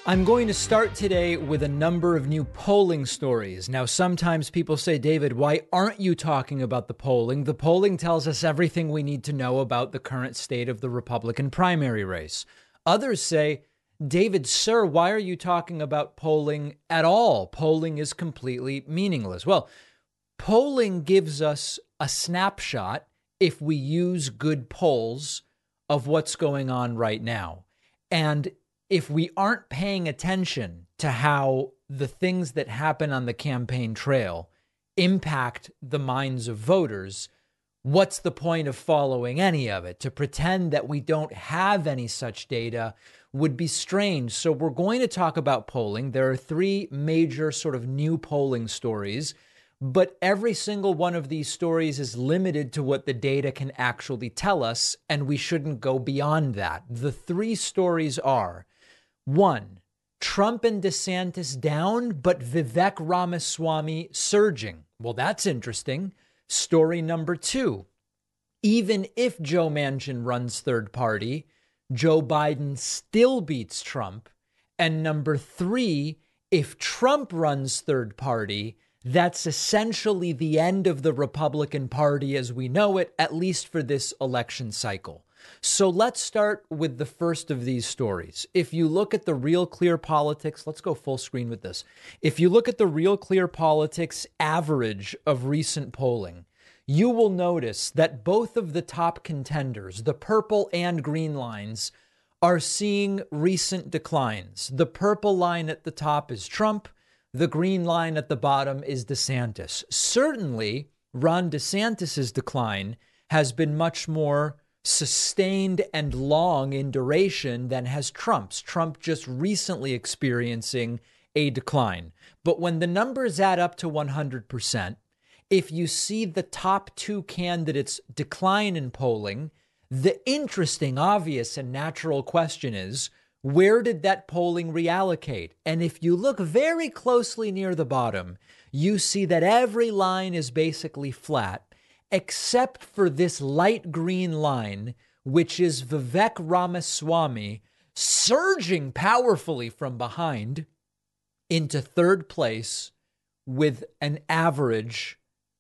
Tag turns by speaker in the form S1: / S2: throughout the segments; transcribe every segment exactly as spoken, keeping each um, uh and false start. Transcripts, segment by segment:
S1: I'm going to start today with a number of new polling stories. Now, sometimes people say, David, why aren't you talking about the polling? The polling tells us everything we need to know about the current state of the Republican primary race. Others say, David, sir, why are you talking about polling at all? Polling is completely meaningless. Well, polling gives us a snapshot, if we use good polls, of what's going on right now. And if we aren't paying attention to how the things that happen on the campaign trail impact the minds of voters, what's the point of following any of it? To pretend that we don't have any such data would be strange. So we're going to talk about polling. There are three major sort of new polling stories, but every single one of these stories is limited to what the data can actually tell us, and we shouldn't go beyond that. The three stories are: one, Trump and DeSantis down, but Vivek Ramaswamy surging. Well, that's interesting. Story number two, even if Joe Manchin runs third party, Joe Biden still beats Trump. And number three, if Trump runs third party, that's essentially the end of the Republican Party as we know it, at least for this election cycle. So let's start with the first of these stories. If you look at the Real Clear Politics, let's go full screen with this. If you look at the Real Clear Politics average of recent polling, you will notice that both of the top contenders, the purple and green lines, are seeing recent declines. The purple line at the top is Trump. The green line at the bottom is DeSantis. Certainly, Ron DeSantis's decline has been much more sustained and long in duration than has Trump's. Trump just recently experiencing a decline. But when the numbers add up to one hundred percent, if you see the top two candidates decline in polling, the interesting, obvious, and natural question is, where did that polling reallocate? And if you look very closely near the bottom, you see that every line is basically flat, except for this light green line, which is Vivek Ramaswamy surging powerfully from behind into third place with an average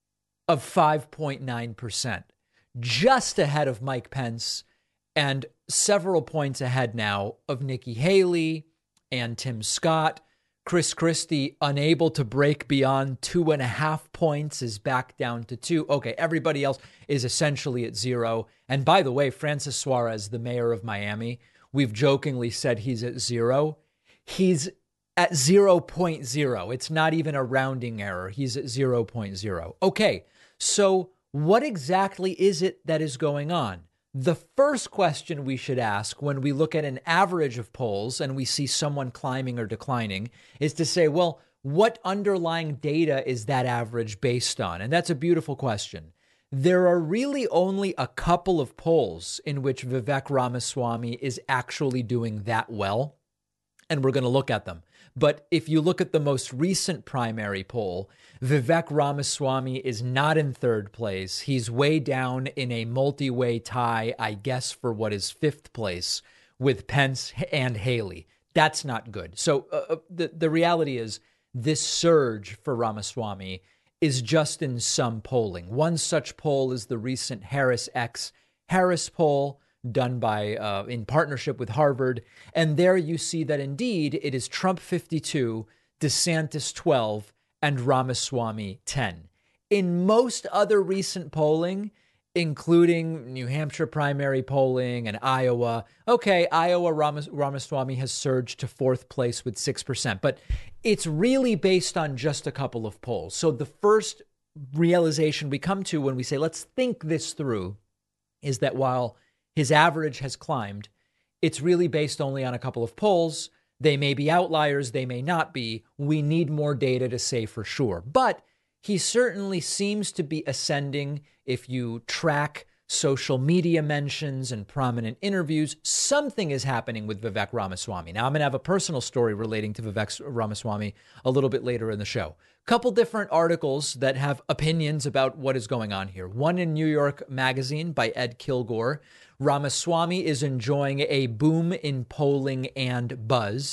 S1: of five point nine percent, just ahead of Mike Pence and several points ahead now of Nikki Haley and Tim Scott. Chris Christie, unable to break beyond two and a half points, is back down to two. Okay, everybody else is essentially at zero. And by the way, Francis Suarez, the mayor of Miami, we've jokingly said he's at zero. He's at zero point zero. It's not even a rounding error. He's at zero point zero. Okay, so what exactly is it that is going on? The first question we should ask when we look at an average of polls and we see someone climbing or declining is to say, well, what underlying data is that average based on? And that's a beautiful question. There are really only a couple of polls in which Vivek Ramaswamy is actually doing that well, and we're going to look at them. But if you look at the most recent primary poll, Vivek Ramaswamy is not in third place. He's way down in a multi-way tie, I guess, for what is fifth place with Pence and Haley. That's not good. So uh, the, the reality is this surge for Ramaswamy is just in some polling. One such poll is the recent Harris X Harris poll, done by uh, in partnership with Harvard. And there you see that indeed it is Trump fifty-two, DeSantis twelve, and Ramaswamy ten. In most other recent polling, including New Hampshire primary polling and Iowa, okay, Iowa Ramas- Ramaswamy has surged to fourth place with six percent, but it's really based on just a couple of polls. So the first realization we come to when we say, let's think this through, is that while his average has climbed, it's really based only on a couple of polls. They may be outliers, they may not be. We need more data to say for sure. But he certainly seems to be ascending. If you track social media mentions and prominent interviews, something is happening with Vivek Ramaswamy. Now, I'm going to have a personal story relating to Vivek Ramaswamy a little bit later in the show. Couple different articles that have opinions about what is going on here. One in New York Magazine by Ed Kilgore. Ramaswamy is enjoying a boom in polling and buzz.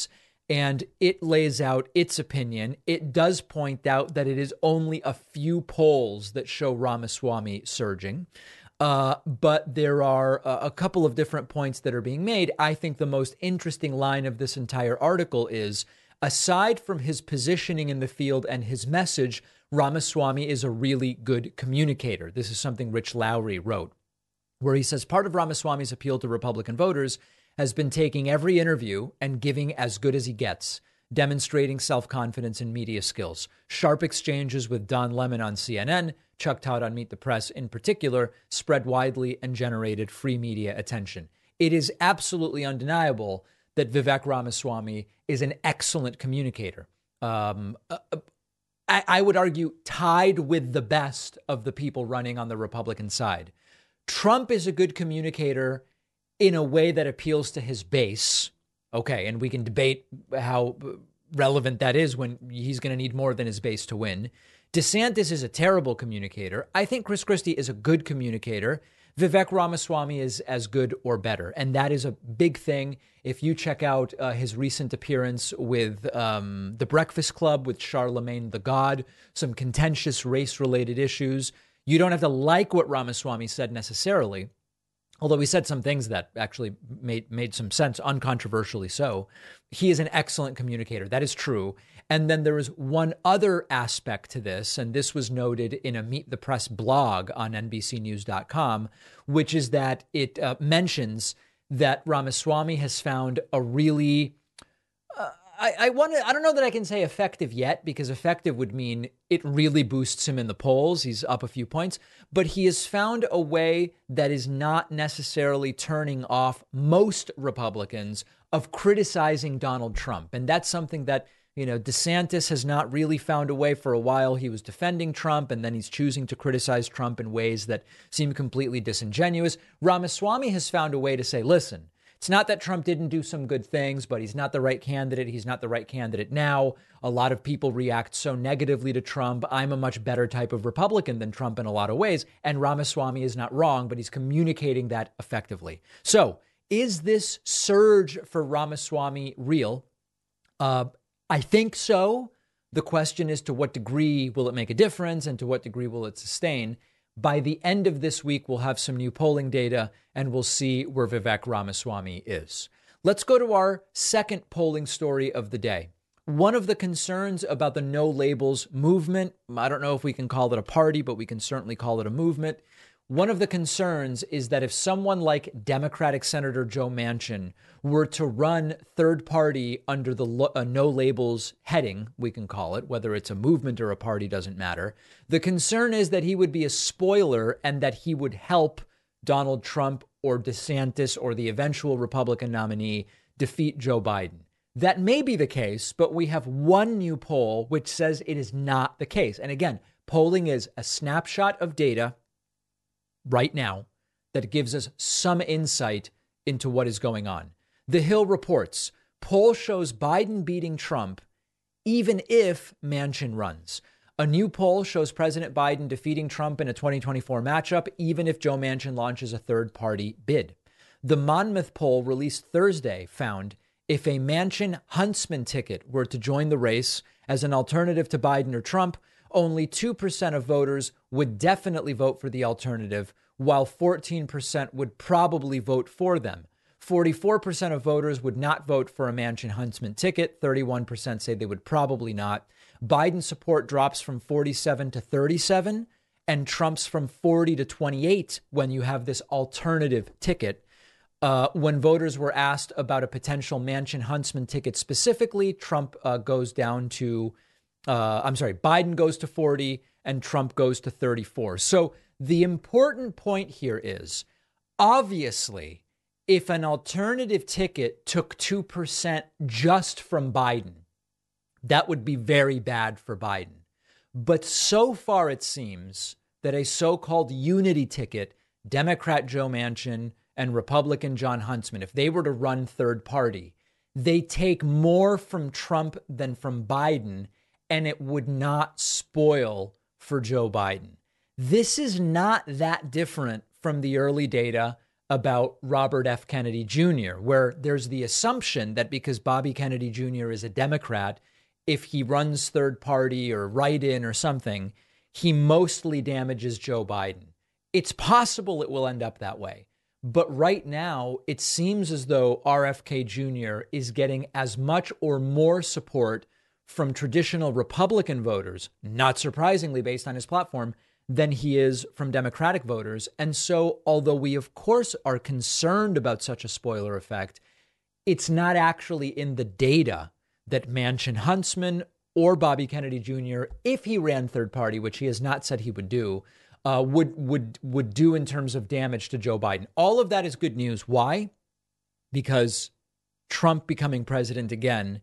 S1: and it lays out its opinion. It does point out that it is only a few polls that show Ramaswamy surging. Uh, but there are uh, a couple of different points that are being made. I think the most interesting line of this entire article is, aside from his positioning in the field and his message, Ramaswamy is a really good communicator. This is something Rich Lowry wrote, where he says part of Ramaswamy's appeal to Republican voters has been taking every interview and giving as good as he gets, demonstrating self-confidence and media skills. Sharp exchanges with Don Lemon on C N N, Chuck Todd on Meet the Press in particular, spread widely and generated free media attention. It is absolutely undeniable that Vivek Ramaswamy is an excellent communicator. Um, I, I would argue tied with the best of the people running on the Republican side. Trump is a good communicator in a way that appeals to his base. Okay, and we can debate how relevant that is when he's going to need more than his base to win. DeSantis is a terrible communicator. I think Chris Christie is a good communicator. Vivek Ramaswamy is as good or better. And that is a big thing. If you check out uh, his recent appearance with um, The Breakfast Club with Charlemagne the God, some contentious race-related issues, you don't have to like what Ramaswamy said necessarily, although he said some things that actually made made some sense, uncontroversially so. He is an excellent communicator. That is true. And then there is one other aspect to this, and this was noted in a Meet the Press blog on N B C News dot com, which is that it uh, mentions that Ramaswamy has found a really, uh, I, I want to, I don't know that I can say effective yet, because effective would mean it really boosts him in the polls. He's up a few points, but he has found a way that is not necessarily turning off most Republicans of criticizing Donald Trump. And that's something that, you know, DeSantis has not really found a way. For a while. He was defending Trump, and then he's choosing to criticize Trump in ways that seem completely disingenuous. Ramaswamy has found a way to say, listen, it's not that Trump didn't do some good things, but he's not the right candidate. He's not the right candidate now. A lot of people react so negatively to Trump. I'm a much better type of Republican than Trump in a lot of ways. And Ramaswamy is not wrong, but he's communicating that effectively. So is this surge for Ramaswamy real? Uh, I think so. The question is, to what degree will it make a difference, and to what degree will it sustain? By the end of this week, we'll have some new polling data, and we'll see where Vivek Ramaswamy is. Let's go to our second polling story of the day. One of the concerns about the no labels movement, I don't know if we can call it a party, but we can certainly call it a movement. One of the concerns is that if someone like Democratic Senator Joe Manchin were to run third party under the lo- uh, no labels heading, we can call it, whether it's a movement or a party, doesn't matter. The concern is that he would be a spoiler and that he would help Donald Trump or DeSantis or the eventual Republican nominee defeat Joe Biden. That may be the case, but we have one new poll which says it is not the case. And again, polling is a snapshot of data right now that gives us some insight into what is going on. The Hill reports, poll shows Biden beating Trump even if Manchin runs. A new poll shows President Biden defeating Trump in a twenty twenty-four matchup, even if Joe Manchin launches a third-party bid. The Monmouth poll released Thursday found if a Manchin-Huntsman ticket were to join the race as an alternative to Biden or Trump, only two percent of voters would definitely vote for the alternative, while fourteen percent would probably vote for them. forty-four percent of voters would not vote for a Manchin-Huntsman ticket. thirty-one percent say they would probably not. Biden support drops from forty-seven to thirty-seven, and Trump's from forty to twenty-eight when you have this alternative ticket. Uh, when voters were asked about a potential Manchin-Huntsman ticket specifically, Trump uh, goes down to Uh, I'm sorry, Biden goes to forty and Trump goes to thirty-four. So the important point here is, obviously, if an alternative ticket took two percent just from Biden, that would be very bad for Biden. But so far, it seems that a so-called unity ticket, Democrat Joe Manchin and Republican Jon Huntsman, if they were to run third party, they take more from Trump than from Biden, and it would not spoil for Joe Biden. This is not that different from the early data about Robert F. Kennedy Junior, where there's the assumption that because Bobby Kennedy Junior is a Democrat, if he runs third party or write-in or something, he mostly damages Joe Biden. It's possible it will end up that way. But right now, it seems as though R F K Junior is getting as much or more support from traditional Republican voters, not surprisingly based on his platform, than he is from Democratic voters. And so, although we, of course, are concerned about such a spoiler effect, it's not actually in the data that Manchin Huntsman or Bobby Kennedy Junior, if he ran third party, which he has not said he would do, uh, would would would do in terms of damage to Joe Biden. All of that is good news. Why? Because Trump becoming president again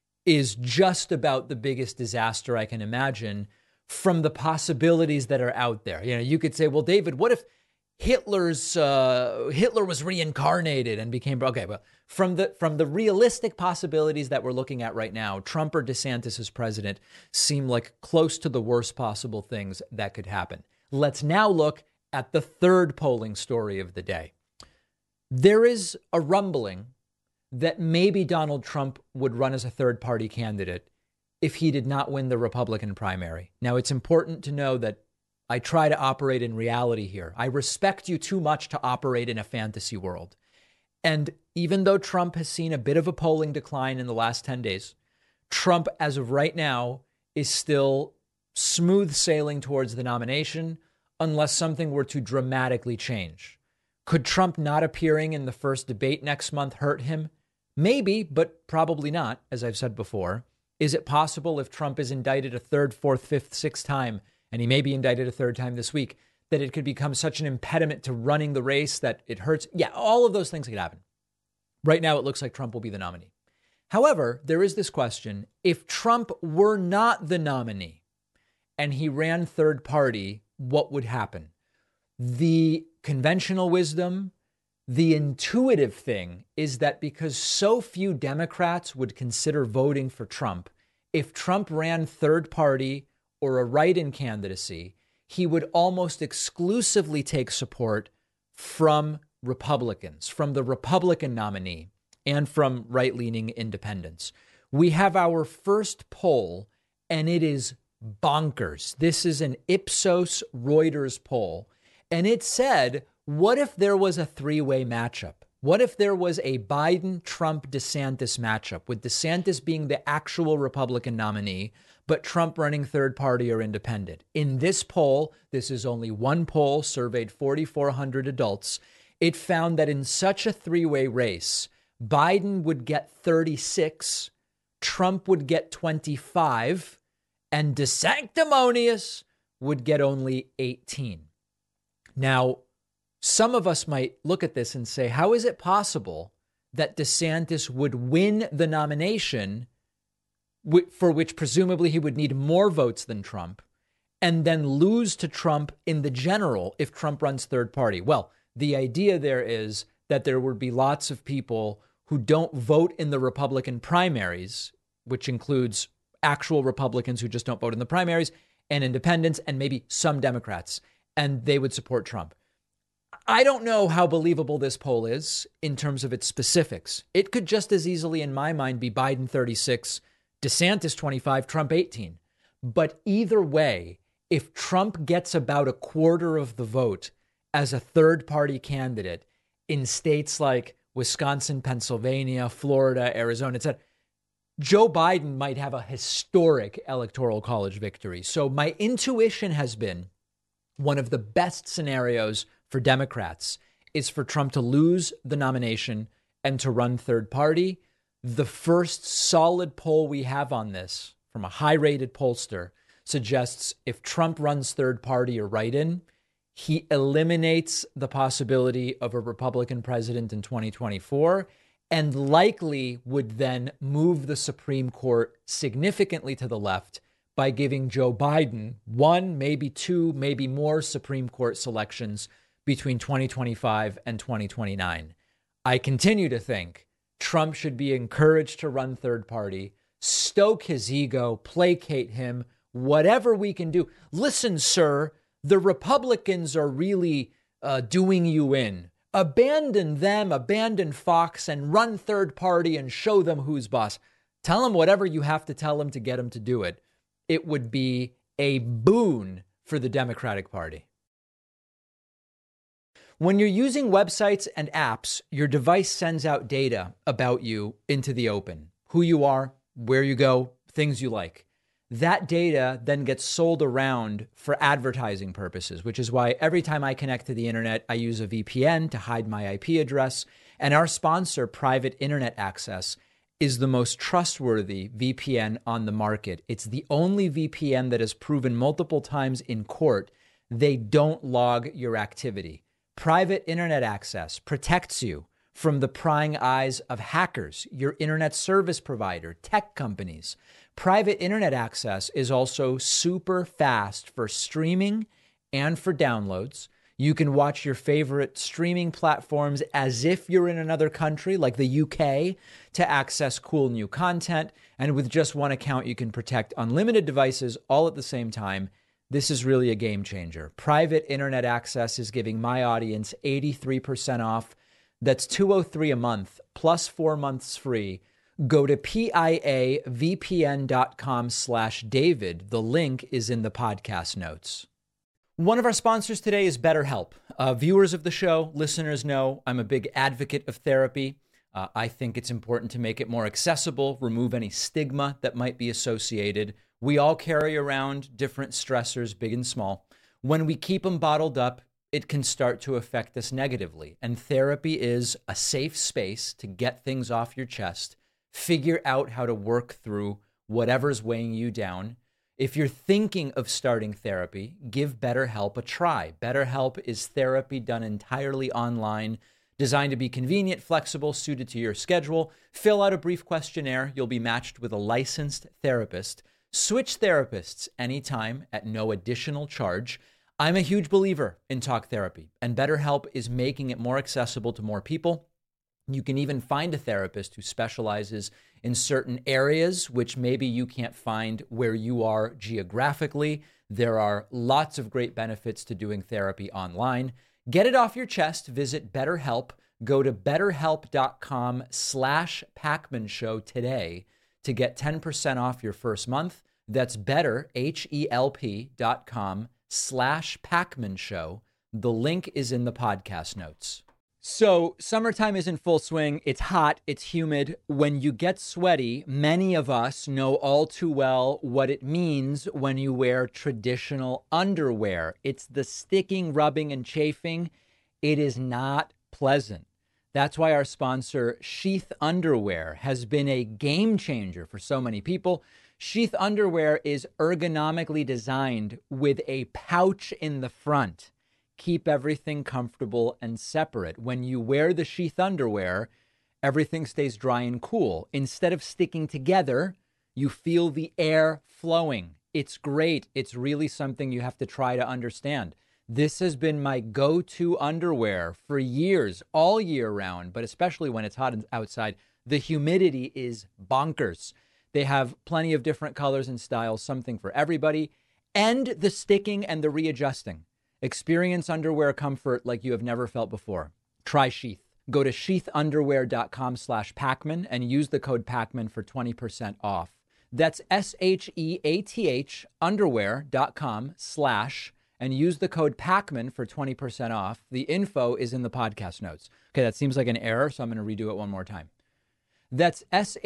S1: is just about the biggest disaster I can imagine from the possibilities that are out there. You know, you could say, well, David, what if Hitler's uh, Hitler was reincarnated and became okay? Well, from the from the realistic possibilities that we're looking at right now, Trump or DeSantis as president seem like close to the worst possible things that could happen. Let's now look at the third polling story of the day. There is a rumbling that maybe Donald Trump would run as a third party candidate if he did not win the Republican primary. Now, it's important to know that I try to operate in reality here. I respect you too much to operate in a fantasy world. And even though Trump has seen a bit of a polling decline in the last ten days, Trump, as of right now, is still smooth sailing towards the nomination unless something were to dramatically change. Could Trump not appearing in the first debate next month hurt him? Maybe, but probably not, as I've said before. Is it possible if Trump is indicted a third, fourth, fifth, sixth time, and he may be indicted a third time this week, that it could become such an impediment to running the race that it hurts? Yeah, all of those things could happen. Right now, it looks like Trump will be the nominee. However, there is this question. If Trump were not the nominee and he ran third party, what would happen? The conventional wisdom, the intuitive thing is that because so few Democrats would consider voting for Trump, if Trump ran third party or a write-in candidacy, he would almost exclusively take support from Republicans, from the Republican nominee, and from right-leaning independents. We have our first poll, and it is bonkers. This is an Ipsos Reuters poll, and it said, what if there was a three-way matchup? What if there was a Biden-Trump-DeSantis matchup, with DeSantis being the actual Republican nominee, but Trump running third party or independent? In this poll, this is only one poll, surveyed four thousand four hundred adults. It found that in such a three-way race, Biden would get thirty-six, Trump would get twenty-five, and DeSanctimonious would get only eighteen. Now, some of us might look at this and say, how is it possible that DeSantis would win the nomination, for which presumably he would need more votes than Trump, and then lose to Trump in the general if Trump runs third party? Well, the idea there is that there would be lots of people who don't vote in the Republican primaries, which includes actual Republicans who just don't vote in the primaries, and independents, and maybe some Democrats, and they would support Trump. I don't know how believable this poll is in terms of its specifics. It could just as easily, in my mind, be Biden thirty-six, DeSantis twenty-five, Trump eighteen. But either way, if Trump gets about a quarter of the vote as a third party candidate in states like Wisconsin, Pennsylvania, Florida, Arizona, et cetera, Joe Biden might have a historic electoral college victory. So my intuition has been one of the best scenarios for Democrats is for Trump to lose the nomination and to run third party. The first solid poll we have on this from a high-rated pollster suggests if Trump runs third party or write-in, he eliminates the possibility of a Republican president in twenty twenty-four and likely would then move the Supreme Court significantly to the left by giving Joe Biden one, maybe two, maybe more Supreme Court selections between twenty twenty-five and twenty twenty-nine. I continue to think Trump should be encouraged to run third party, stoke his ego, placate him, whatever we can do. Listen, sir, the Republicans are really uh, doing you in. abandon them, abandon Fox, and run third party and show them who's boss. Tell them whatever you have to tell them to get them to do it. It would be a boon for the Democratic Party. When you're using websites and apps, your device sends out data about you into the open. Who you are, where you go, things you like. That data then gets sold around for advertising purposes, which is why every time I connect to the internet, I use a V P N to hide my I P address. And our sponsor, Private Internet Access, is the most trustworthy V P N on the market. It's the only V P N that has proven multiple times in court they don't log your activity. Private Internet Access protects you from the prying eyes of hackers, your internet service provider, tech companies. Private Internet Access is also super fast for streaming and for downloads. You can watch your favorite streaming platforms as if you're in another country, like the U K, to access cool new content. And with just one account, you can protect unlimited devices all at the same time. This is really a game changer. Private Internet Access is giving my audience eighty-three percent off. That's two hundred three dollars a month plus four months free. Go to piavpn.com slash David. The link is in the podcast notes. One of our sponsors today is BetterHelp. Uh, viewers of the show, listeners know I'm a big advocate of therapy. Uh, I think it's important to make it more accessible, remove any stigma that might be associated. We all carry around different stressors, big and small. When we keep them bottled up, it can start to affect us negatively. And therapy is a safe space to get things off your chest, figure out how to work through whatever's weighing you down. If you're thinking of starting therapy, give BetterHelp a try. BetterHelp is therapy done entirely online, designed to be convenient, flexible, suited to your schedule. Fill out a brief questionnaire. You'll be matched with a licensed therapist. Switch therapists anytime at no additional charge. I'm a huge believer in talk therapy, and BetterHelp is making it more accessible to more people. You can even find a therapist who specializes in certain areas, which maybe you can't find where you are geographically. There are lots of great benefits to doing therapy online. Get it off your chest. Visit BetterHelp. Go to betterhelp.com slash Pacman Show today to get ten percent off your first month. That's better, H-E-L-P dot com slash Pacman Show. The link is in the podcast notes. So summertime is in full swing. It's hot. It's humid. When you get sweaty, many of us know all too well what it means when you wear traditional underwear. It's the sticking, rubbing, and chafing. It is not pleasant. That's why our sponsor, Sheath Underwear, has been a game changer for so many people. Sheath Underwear is ergonomically designed with a pouch in the front. Keep everything comfortable and separate. When you wear the sheath underwear, everything stays dry and cool. Instead of sticking together, you feel the air flowing. It's great. It's really something you have to try to understand. This has been my go-to underwear for years, all year round, but especially when it's hot outside. The humidity is bonkers. They have plenty of different colors and styles, something for everybody, and the sticking and the readjusting. Experience underwear comfort like you have never felt before. Try Sheath. Go to sheathunderwear.com slash Pacman and use the code Pacman for twenty percent off. That's S-H-E-A-T-H underwear.com slash and use the code Pacman for twenty percent off. The info is in the podcast notes. Okay, that seems like an error, so I'm going to redo it one more time. That's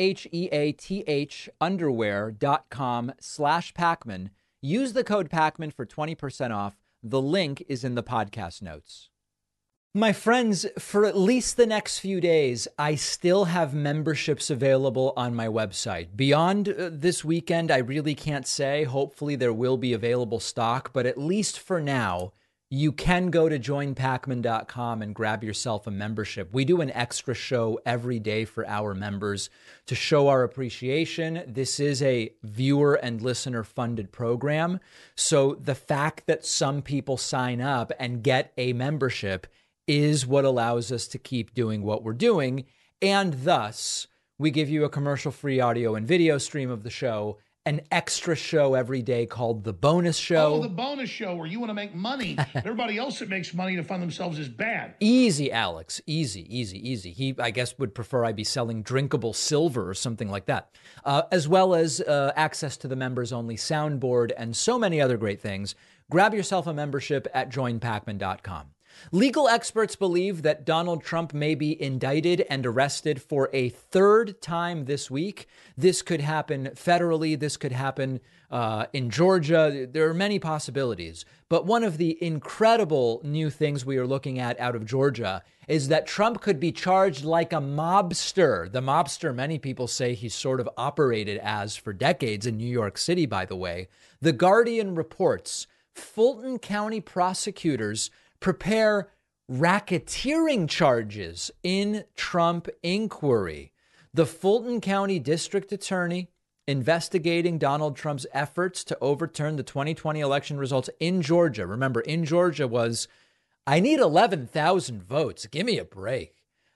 S1: S-H-E-A-T-H underwear.com slash Pacman. Use the code Pacman for twenty percent off. The link is in the podcast notes. My friends, for at least the next few days, I still have memberships available on my website. Beyond uh, this weekend, I really can't say. Hopefully there will be available stock, but at least for now, you can go to join pacman dot com and grab yourself a membership. We do an extra show every day for our members to show our appreciation. This is a viewer and listener funded program. So the fact that some people sign up and get a membership is what allows us to keep doing what we're doing. And thus, we give you a commercial-free audio and video stream of the show, an extra show every day called The Bonus Show.
S2: Oh, The Bonus Show, where you want to make money. Everybody else that makes money to fund themselves is bad.
S1: Easy, Alex. Easy, easy, easy. He, I guess, would prefer I be selling drinkable silver or something like that, uh, as well as uh, access to the members-only soundboard and so many other great things. Grab yourself a membership at join pacman dot com. Legal experts believe that Donald Trump may be indicted and arrested for a third time this week. This could happen federally. This could happen uh, in Georgia. There are many possibilities. But one of the incredible new things we are looking at out of Georgia is that Trump could be charged like a mobster. The mobster many people say he's sort of operated as for decades in New York City, by the way. The Guardian reports Fulton County prosecutors prepare racketeering charges in Trump inquiry. The Fulton County District Attorney investigating Donald Trump's efforts to overturn the twenty twenty election results in Georgia. Remember, in Georgia was, I need eleven thousand votes. Give me a break.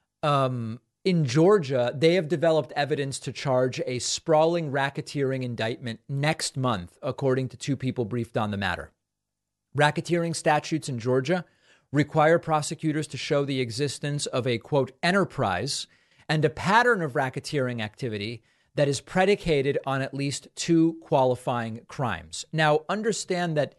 S1: Um, in Georgia, they have developed evidence to charge a sprawling racketeering indictment next month, according to two people briefed on the matter. Racketeering statutes in Georgia require prosecutors to show the existence of a, quote, enterprise and a pattern of racketeering activity that is predicated on at least two qualifying crimes. Now, understand that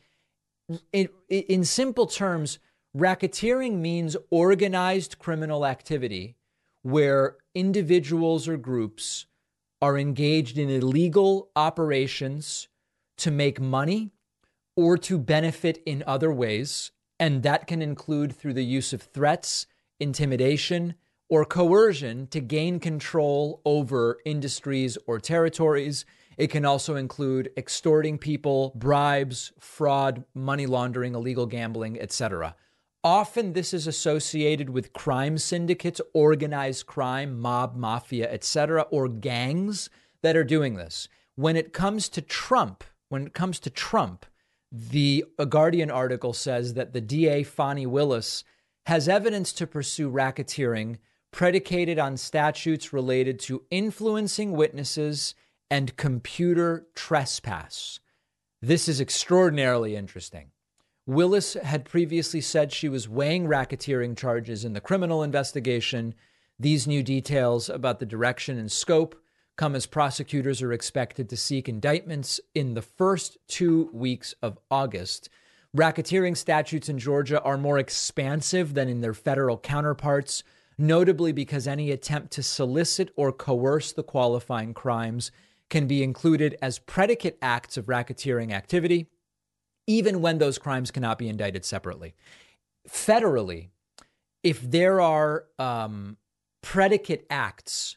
S1: in, in simple terms, racketeering means organized criminal activity where individuals or groups are engaged in illegal operations to make money or to benefit in other ways. And that can include through the use of threats, intimidation, or coercion to gain control over industries or territories. It can also include extorting people, bribes, fraud, money laundering, illegal gambling, et cetera. Often this is associated with crime syndicates, organized crime, mob, mafia, et cetera, or gangs that are doing this. When it comes to Trump, when it comes to Trump, the a Guardian article says that the D A, Fani Willis, has evidence to pursue racketeering predicated on statutes related to influencing witnesses and computer trespass. This is extraordinarily interesting. Willis had previously said she was weighing racketeering charges in the criminal investigation. These new details about the direction and scope come as prosecutors are expected to seek indictments in the first two weeks of August. Racketeering statutes in Georgia are more expansive than in their federal counterparts, notably because any attempt to solicit or coerce the qualifying crimes can be included as predicate acts of racketeering activity, even when those crimes cannot be indicted separately. Federally, if there are um, predicate acts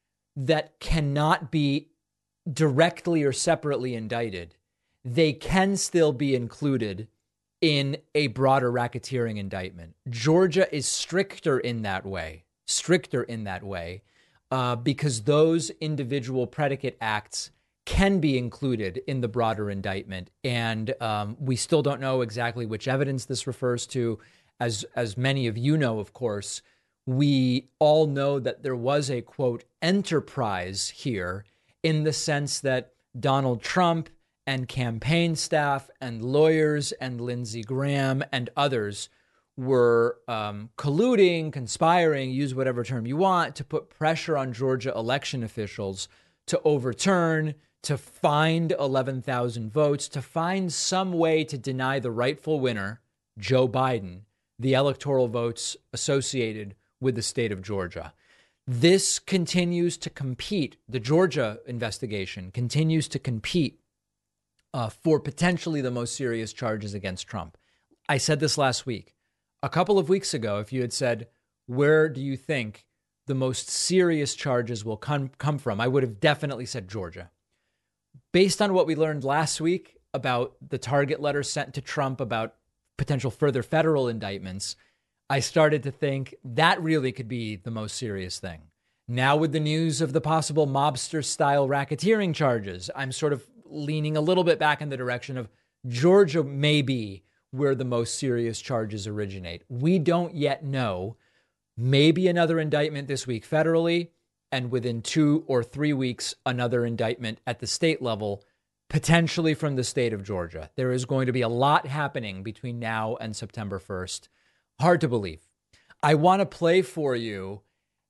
S1: that cannot be directly or separately indicted, they can still be included in a broader racketeering indictment. Georgia is stricter in that way, stricter in that way, uh, because those individual predicate acts can be included in the broader indictment. And um, we still don't know exactly which evidence this refers to. As, as many of you know, of course, we all know that there was a, quote, enterprise here in the sense that Donald Trump and campaign staff and lawyers and Lindsey Graham and others were um, colluding, conspiring, use whatever term you want, to put pressure on Georgia election officials to overturn, to find eleven thousand votes, to find some way to deny the rightful winner, Joe Biden, the electoral votes associated with the state of Georgia. This continues to compete. The Georgia investigation continues to compete uh, for potentially the most serious charges against Trump. I said this last week. A couple of weeks ago, if you had said, where do you think the most serious charges will come, come from, I would have definitely said Georgia. Based on what we learned last week about the target letter sent to Trump about potential further federal indictments, I started to think that really could be the most serious thing. Now with the news of the possible mobster-style racketeering charges, I'm sort of leaning a little bit back in the direction of Georgia may be where the most serious charges originate. We don't yet know. Maybe another indictment this week federally, and within two or three weeks, another indictment at the state level. potentially from the state of Georgia. There is going to be a lot happening between now and September first. Hard to believe. I want to play for you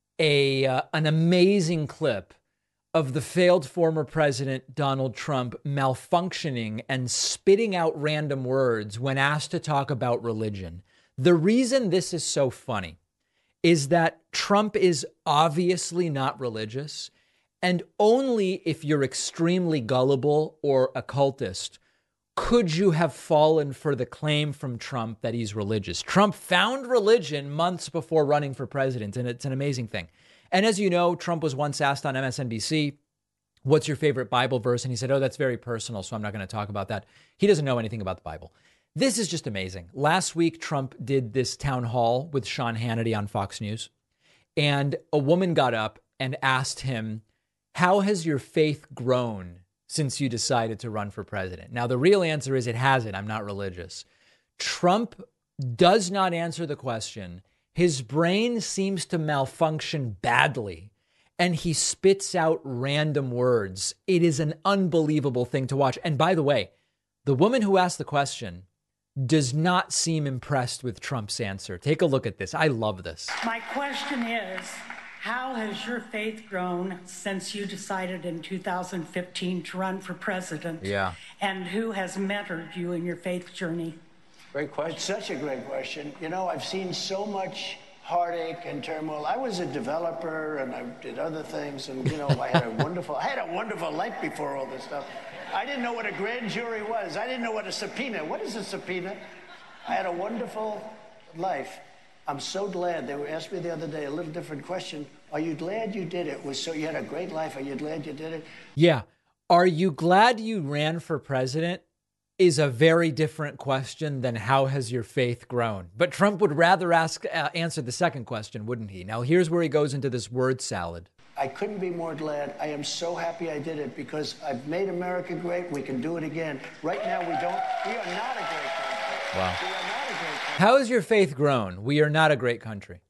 S1: a uh, an amazing clip of the failed former president Donald Trump malfunctioning and spitting out random words when asked to talk about religion. The reason this is so funny is that Trump is obviously not religious, and only if you're extremely gullible or occultist could you have fallen for the claim from Trump that he's religious. Trump found religion months before running for president, and it's an amazing thing. And as you know, Trump was once asked on M S N B C, what's your favorite Bible verse? And he said, oh, that's very personal, so I'm not going to talk about that. He doesn't know anything about the Bible. This is just amazing. Last week, Trump did this town hall with Sean Hannity on Fox News, and a woman got up and asked him, how has your faith grown since you decided to run for president? Now, the real answer is it hasn't. I'm not religious. Trump does not answer the question. His brain seems to malfunction badly, and he spits out random words. It is an unbelievable thing to watch. And by the way, the woman who asked the question does not seem impressed with Trump's answer. Take a look at this. I love this.
S3: My question is, how has your faith grown since you decided in two thousand fifteen to run for president?
S1: Yeah.
S3: And who has mentored you in your faith journey?
S4: Great question. It's such a great question. You know, I've seen so much heartache and turmoil. I was a developer and I did other things, and you know, I had a wonderful, I had a wonderful life before all this stuff. I didn't know what a grand jury was. I didn't know what a subpoena. What is a subpoena? I had a wonderful life. I'm so glad. They were asked me the other day a little different question. Are you glad you did it? Was so you had a great life. Are you glad you did it?
S1: Yeah. Are you glad you ran for president? Is a very different question than how has your faith grown? But Trump would rather ask uh, answer the second question, wouldn't he? Now, here's where he goes into this word salad.
S4: I couldn't be more glad. I am so happy I did it because I've made America great. We can do it again. Right now, we don't. We are not a great country.
S1: Wow.
S4: We are not a great country.
S1: How has your faith grown? We are not a great country.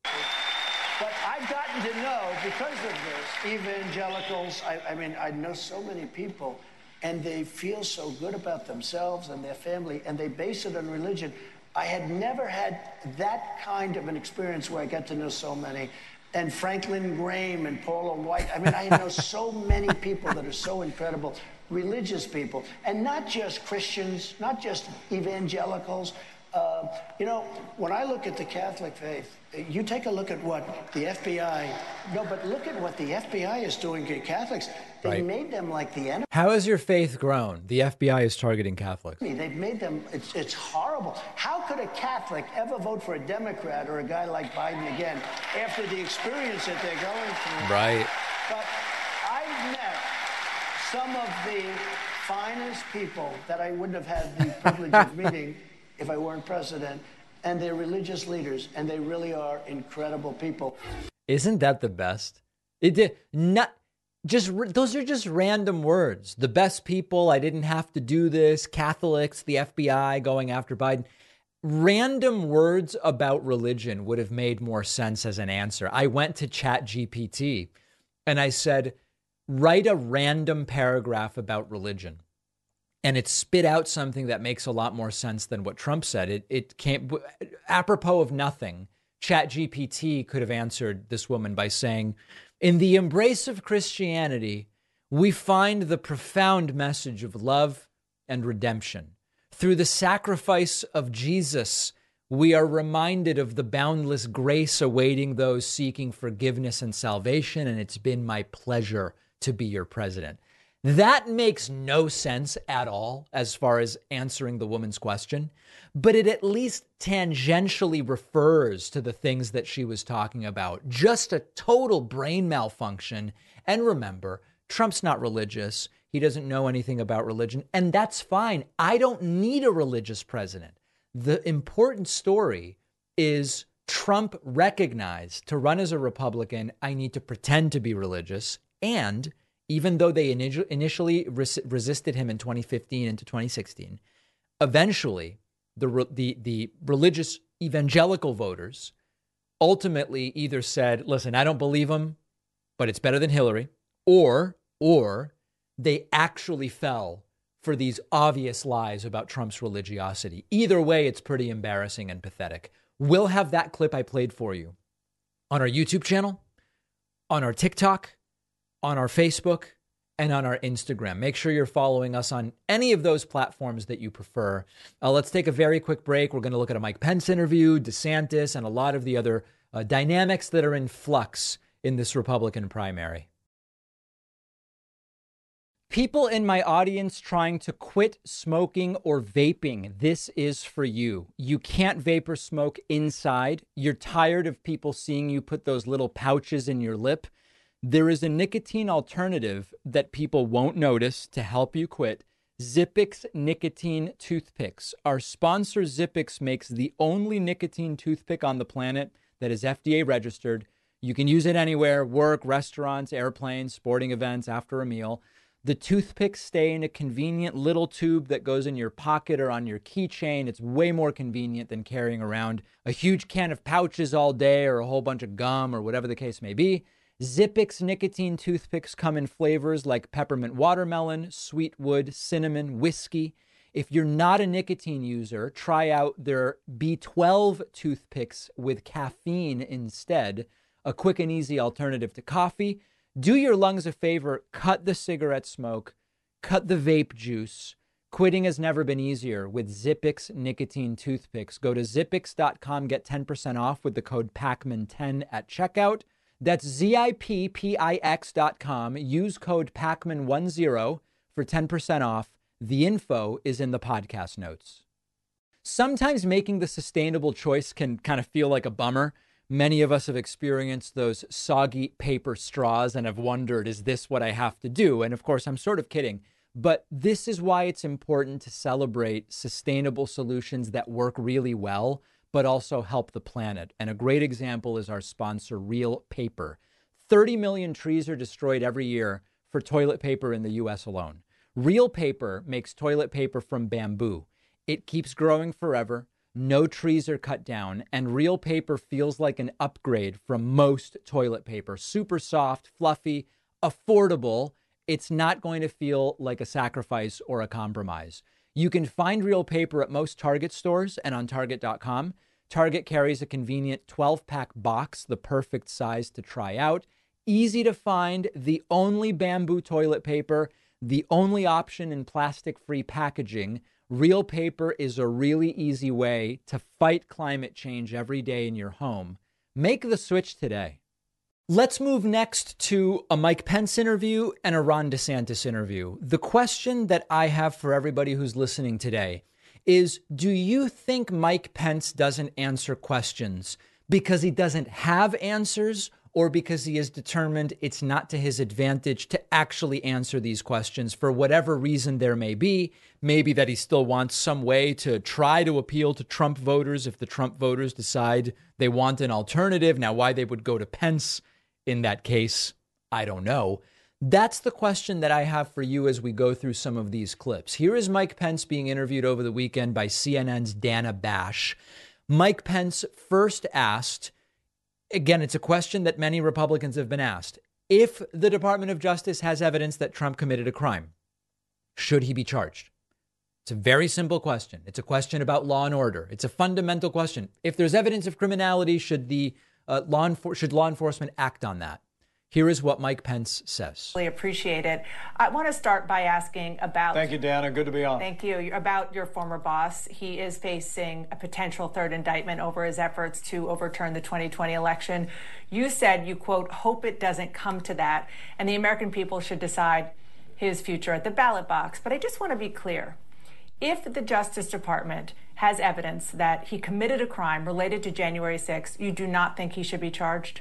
S4: But I've gotten to know, because of this, evangelicals, I, I mean, I know so many people, and they feel so good about themselves and their family, and they base it on religion. I had never had that kind of an experience where I got to know so many. And Franklin Graham and Paula White. I mean, I know so many people that are so incredible, religious people, and not just Christians, not just evangelicals. Uh, you know, when I look at the Catholic faith, you take a look at what the F B I, no, but look at what the F B I is doing to Catholics. They
S1: Right.
S4: made them like the enemy.
S1: How has your faith grown? The F B I is targeting Catholics.
S4: They've made them, it's, it's horrible. How could a Catholic ever vote for a Democrat or a guy like Biden again after the experience that they're going through?
S1: Right.
S4: But I've met some of the finest people that I wouldn't have had the privilege of meeting if I weren't president, and they're religious leaders, and they really are incredible people.
S1: Isn't that the best? It did not just those are just random words. The best people. I didn't have to do this. Catholics, the F B I going after Biden. Random words about religion would have made more sense as an answer. I went to Chat G P T and I said, write a random paragraph about religion. And it spit out something that makes a lot more sense than what Trump said. It it can't, apropos of nothing, Chat G P T could have answered this woman by saying, in the embrace of Christianity, we find the profound message of love and redemption. Through the sacrifice of Jesus, we are reminded of the boundless grace awaiting those seeking forgiveness and salvation, and it's been my pleasure to be your president. That makes no sense at all as far as answering the woman's question, but it at least tangentially refers to the things that she was talking about. Just a total brain malfunction. And remember, Trump's not religious. He doesn't know anything about religion, and that's fine. I don't need a religious president. The important story is Trump recognized to run as a Republican, I need to pretend to be religious, and even though they initially res- resisted him in twenty fifteen into twenty sixteen, eventually the, re- the the religious evangelical voters ultimately either said, listen, I don't believe him, but it's better than Hillary, or or they actually fell for these obvious lies about Trump's religiosity. Either way, it's pretty embarrassing and pathetic. We'll have that clip I played for you on our YouTube channel, on our TikTok, on our Facebook, and on our Instagram. Make sure you're following us on any of those platforms that you prefer. Uh, let's take a very quick break. We're going to look at a Mike Pence interview, DeSantis, and a lot of the other uh, dynamics that are in flux in this Republican primary. People in my audience trying to quit smoking or vaping, this is for you. You can't vape or smoke inside. You're tired of people seeing you put those little pouches in your lip. There is a nicotine alternative that people won't notice to help you quit. Zippix nicotine toothpicks. Our sponsor Zippix makes the only nicotine toothpick on the planet that is F D A registered. You can use it anywhere, work, restaurants, airplanes, sporting events, after a meal. The toothpicks stay in a convenient little tube that goes in your pocket or on your keychain. It's way more convenient than carrying around a huge can of pouches all day or a whole bunch of gum or whatever the case may be. Zippix nicotine toothpicks come in flavors like peppermint watermelon, sweet wood, cinnamon, whiskey. If you're not a nicotine user, try out their B twelve toothpicks with caffeine instead, a quick and easy alternative to coffee. Do your lungs a favor, cut the cigarette smoke, cut the vape juice. Quitting has never been easier with Zippix nicotine toothpicks. Go to zippix dot com, get ten percent off with the code Pacman ten at checkout. That's Z I P P I X dot com. Use code Pacman ten for ten percent off. The info is in the podcast notes. Sometimes making the sustainable choice can kind of feel like a bummer. Many of us have experienced those soggy paper straws and have wondered, is this what I have to do? And of course, I'm sort of kidding. But this is why it's important to celebrate sustainable solutions that work really well, but also help the planet. And a great example is our sponsor, Real Paper. thirty million trees are destroyed every year for toilet paper in the U S alone. Real Paper makes toilet paper from bamboo. It keeps growing forever. No trees are cut down, and Real Paper feels like an upgrade from most toilet paper. Super soft, fluffy, affordable. It's not going to feel like a sacrifice or a compromise. You can find Real Paper at most Target stores and on Target dot com. Target carries a convenient twelve-pack box, the perfect size to try out. Easy to find, the only bamboo toilet paper, the only option in plastic-free packaging. Real Paper is a really easy way to fight climate change every day in your home. Make the switch today. Let's move next to a Mike Pence interview and a Ron DeSantis interview. The question that I have for everybody who's listening today is, do you think Mike Pence doesn't answer questions because he doesn't have answers, or because he is determined it's not to his advantage to actually answer these questions for whatever reason there may be? Maybe that he still wants some way to try to appeal to Trump voters if the Trump voters decide they want an alternative. Now, why they would go to Pence in that case, I don't know. That's the question that I have for you as we go through some of these clips. Here is Mike Pence being interviewed over the weekend by C N N's Dana Bash. Mike Pence first asked, again, it's a question that many Republicans have been asked. If the Department of Justice has evidence that Trump committed a crime, should he be charged? It's a very simple question. It's a question about law and order. It's a fundamental question. If there's evidence of criminality, should the uh, law enfor- should law enforcement act on that? Here is what Mike Pence says.
S5: Really appreciate it. I want to start by asking about...
S6: Thank you, Dana. Good to be on.
S5: Thank you. About your former boss. He is facing a potential third indictment over his efforts to overturn the twenty twenty election. You said you, quote, hope it doesn't come to that, and the American people should decide his future at the ballot box. But I just want to be clear. If the Justice Department has evidence that he committed a crime related to January sixth, you do not think he should be charged?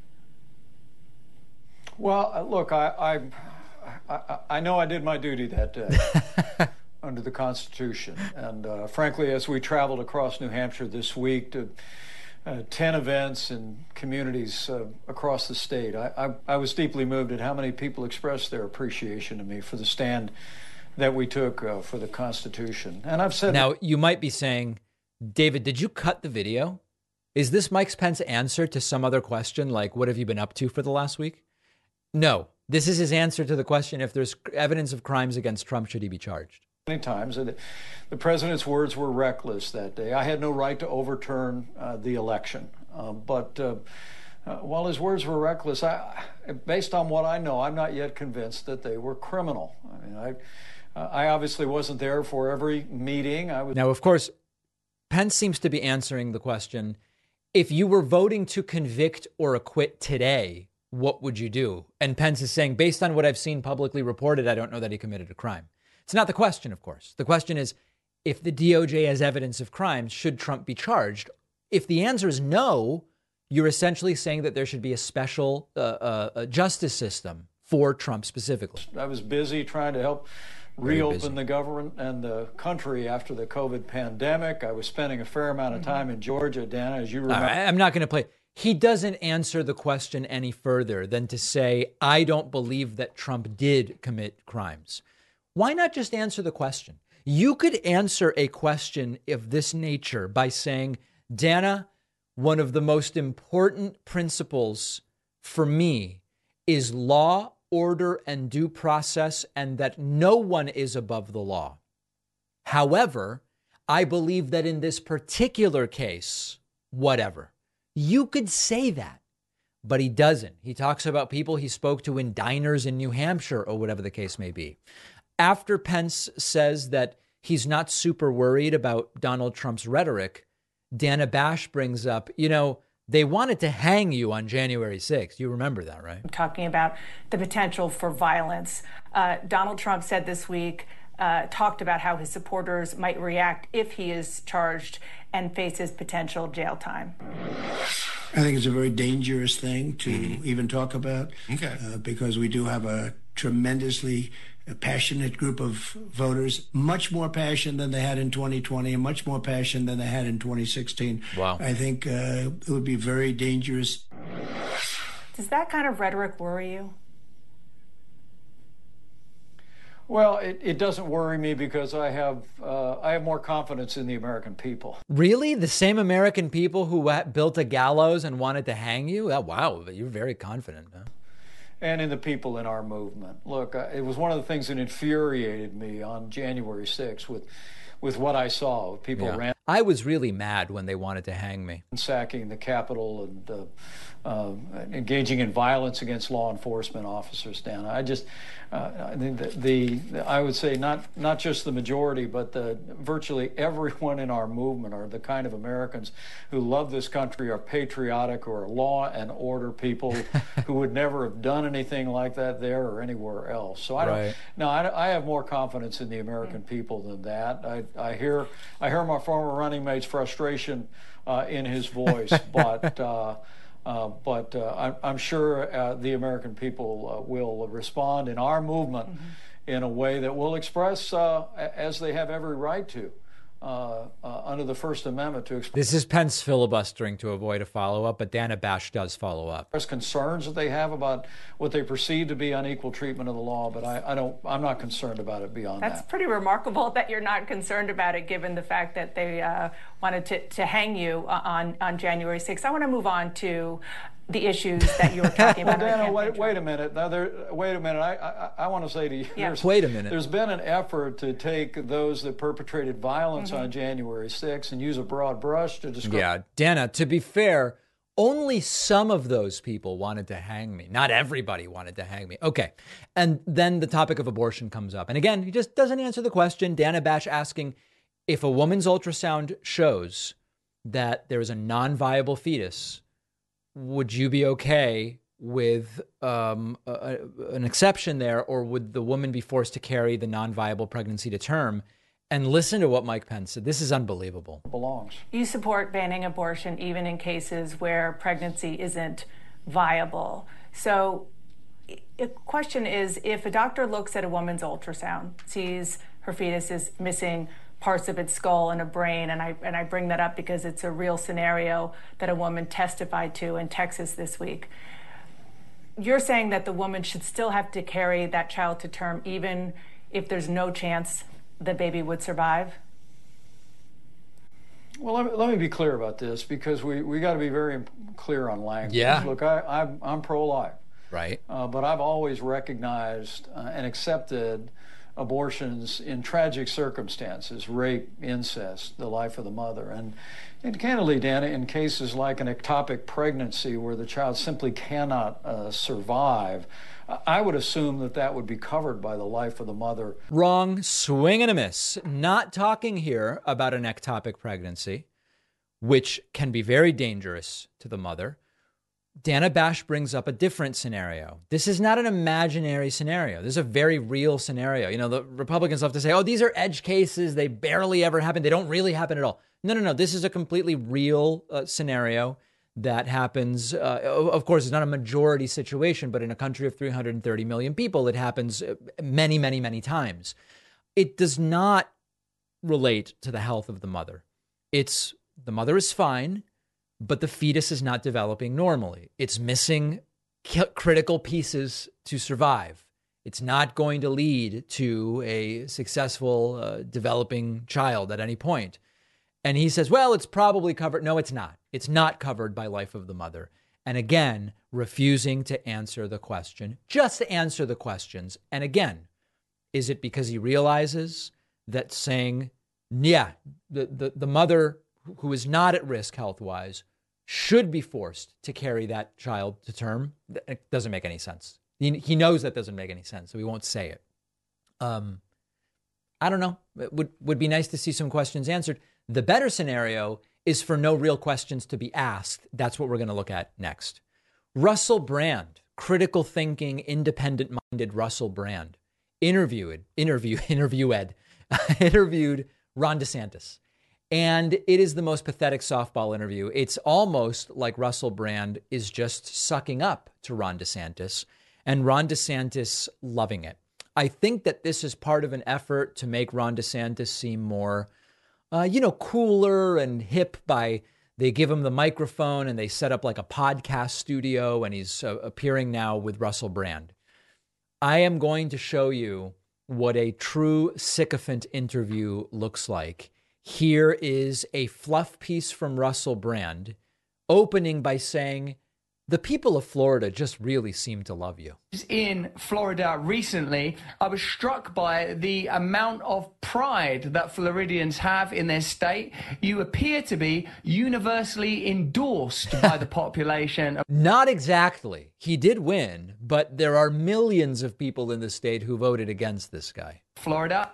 S6: Well, look, I, I, I, I know I did my duty that day under the Constitution. And uh, frankly, as we traveled across New Hampshire this week to uh, ten events in communities uh, across the state, I, I, I was deeply moved at how many people expressed their appreciation to me for the stand that we took uh, for the Constitution. And I've said...
S1: Now, you might be saying, David, did you cut the video? Is this Mike Pence's answer to some other question, like, what have you been up to for the last week? No, this is his answer to the question, if there's evidence of crimes against Trump, should he be charged?
S6: Many times, the, the president's words were reckless that day. I had no right to overturn uh, the election. Uh, but uh, uh, while his words were reckless, I, based on what I know, I'm not yet convinced that they were criminal. I mean, I, uh, I obviously wasn't there for every meeting. I was.
S1: Now, of course, Pence seems to be answering the question, if you were voting to convict or acquit today, what would you do? And Pence is saying, based on what I've seen publicly reported, I don't know that he committed a crime. It's not the question, of course. The question is, if the D O J has evidence of crimes, should Trump be charged? If the answer is no, you're essentially saying that there should be a special uh, uh, justice system for Trump specifically.
S6: I was busy trying to help reopen the government and the country after the COVID pandemic. I was spending a fair amount of time in Georgia, Dana, as you remember.
S1: All right, I'm not going to play. He doesn't answer the question any further than to say, I don't believe that Trump did commit crimes. Why not just answer the question? You could answer a question of this nature by saying, Dana, one of the most important principles for me is law, order, and due process, and that no one is above the law. However, I believe that in this particular case, whatever. You could say that, but he doesn't. He talks about people he spoke to in diners in New Hampshire or whatever the case may be. After Pence says that he's not super worried about Donald Trump's rhetoric, Dana Bash brings up, you know, they wanted to hang you on January sixth. You remember that, right?
S5: Talking about the potential for violence. Uh, Donald Trump said this week, uh, talked about how his supporters might react if he is charged and faces potential jail time.
S7: I think it's a very dangerous thing to mm-hmm. even talk about,
S8: okay.
S7: uh, because we do have a tremendously passionate group of voters, much more passion than they had in twenty twenty and much more passion than they had in twenty sixteen.
S1: Wow.
S7: I think uh, it would be very dangerous.
S5: Does that kind of rhetoric worry you?
S6: Well, it, it doesn't worry me because I have uh, I have more confidence in the American people.
S1: Really? The same American people who built a gallows and wanted to hang you? Oh, wow, you're very confident, huh?
S6: And in the people in our movement. Look, uh, it was one of the things that infuriated me on January sixth with with what I saw. People
S1: yeah.
S6: ran.
S1: I was really mad when they wanted to hang me.
S6: Sacking the Capitol and uh, uh, engaging in violence against law enforcement officers, Dan. I just, uh, I think the, the, the, I would say not not just the majority, but the virtually everyone in our movement are the kind of Americans who love this country, are patriotic, who are law and order people who would never have done anything like that there or anywhere else. So I don't.
S1: Right.
S6: No, I, I have more confidence in the American people than that. I, I hear I hear my former running mate's frustration uh, in his voice, but. Uh, Uh, but uh, I'm, I'm sure uh, the American people uh, will respond in our movement mm-hmm. in a way that will express, uh, as they have every right to, uh, uh, under the First Amendment, to express.
S1: This is Pence filibustering to avoid a follow-up, but Dana Bash does follow up.
S6: There's concerns that they have about what they perceive to be unequal treatment of the law, but I, I don't. I'm not concerned about it beyond
S5: That's that.
S6: That's
S5: pretty remarkable that you're not concerned about it, given the fact that they uh, wanted to, to hang you on on January sixth. I want to move on to the issues that you were talking about.
S6: Well, Dana, wait, wait a minute. Now, there, wait a minute. I, I, I want to say to you,
S5: yeah.
S6: there's,
S1: wait a minute.
S6: There's been an effort to take those that perpetrated violence mm-hmm. on January sixth and use a broad brush to describe.
S1: Yeah, Dana, to be fair, only some of those people wanted to hang me. Not everybody wanted to hang me. Okay. And then the topic of abortion comes up. And again, he just doesn't answer the question. Dana Bash asking, if a woman's ultrasound shows that there is a non-viable fetus, would you be okay with um, a, an exception there, or would the woman be forced to carry the non-viable pregnancy to term? And listen to what Mike Pence said. This is unbelievable.
S6: Belongs.
S5: You support banning abortion even in cases where pregnancy isn't viable. So the question is, if a doctor looks at a woman's ultrasound, sees her fetus is missing parts of its skull and a brain, and I and I bring that up because it's a real scenario that a woman testified to in Texas this week. You're saying that the woman should still have to carry that child to term even if there's no chance the baby would survive?
S6: Well, let me, let me be clear about this, because we, we got to be very clear on language.
S1: Yeah.
S6: Look, I, I'm, I'm pro-life.
S1: Right.
S6: Uh, but I've always recognized uh, and accepted abortions in tragic circumstances, rape, incest, the life of the mother. And, and candidly, Dana, in cases like an ectopic pregnancy where the child simply cannot uh, survive, I would assume that that would be covered by the life of the mother.
S1: Wrong, swing and a miss. Not talking here about an ectopic pregnancy, which can be very dangerous to the mother. Dana Bash brings up a different scenario. This is not an imaginary scenario. This is a very real scenario. You know, the Republicans love to say, oh, these are edge cases. They barely ever happen. They don't really happen at all. No, no, no. This is a completely real uh, scenario that happens. Uh, of course, it's not a majority situation, but in a country of three hundred thirty million people, it happens many, many, many times. It does not relate to the health of the mother. It's the mother is fine, but the fetus is not developing normally. It's missing critical pieces to survive. It's not going to lead to a successful uh, developing child at any point. And he says, well, it's probably covered. No, it's not. It's not covered by life of the mother. And again, refusing to answer the question, just to answer the questions. And again, is it because he realizes that saying, yeah, the, the, the mother who is not at risk health-wise should be forced to carry that child to term? It doesn't make any sense. He, he knows that doesn't make any sense, so he won't say it. Um, I don't know. It would, would be nice to see some questions answered. The better scenario is for no real questions to be asked. That's what we're going to look at next. Russell Brand, critical thinking, independent-minded Russell Brand, interviewed, interview, interviewed, interviewed Ron DeSantis. And it is the most pathetic softball interview. It's almost like Russell Brand is just sucking up to Ron DeSantis and Ron DeSantis loving it. I think that this is part of an effort to make Ron DeSantis seem more, uh, you know, cooler and hip by they give him the microphone and they set up like a podcast studio and he's uh, appearing now with Russell Brand. I am going to show you what a true sycophant interview looks like. Here is a fluff piece from Russell Brand opening by saying, the people of Florida just really seem to love you.
S8: In Florida recently, I was struck by the amount of pride that Floridians have in their state. You appear to be universally endorsed by the population.
S1: Not exactly. He did win, but there are millions of people in the state who voted against this guy.
S8: Florida.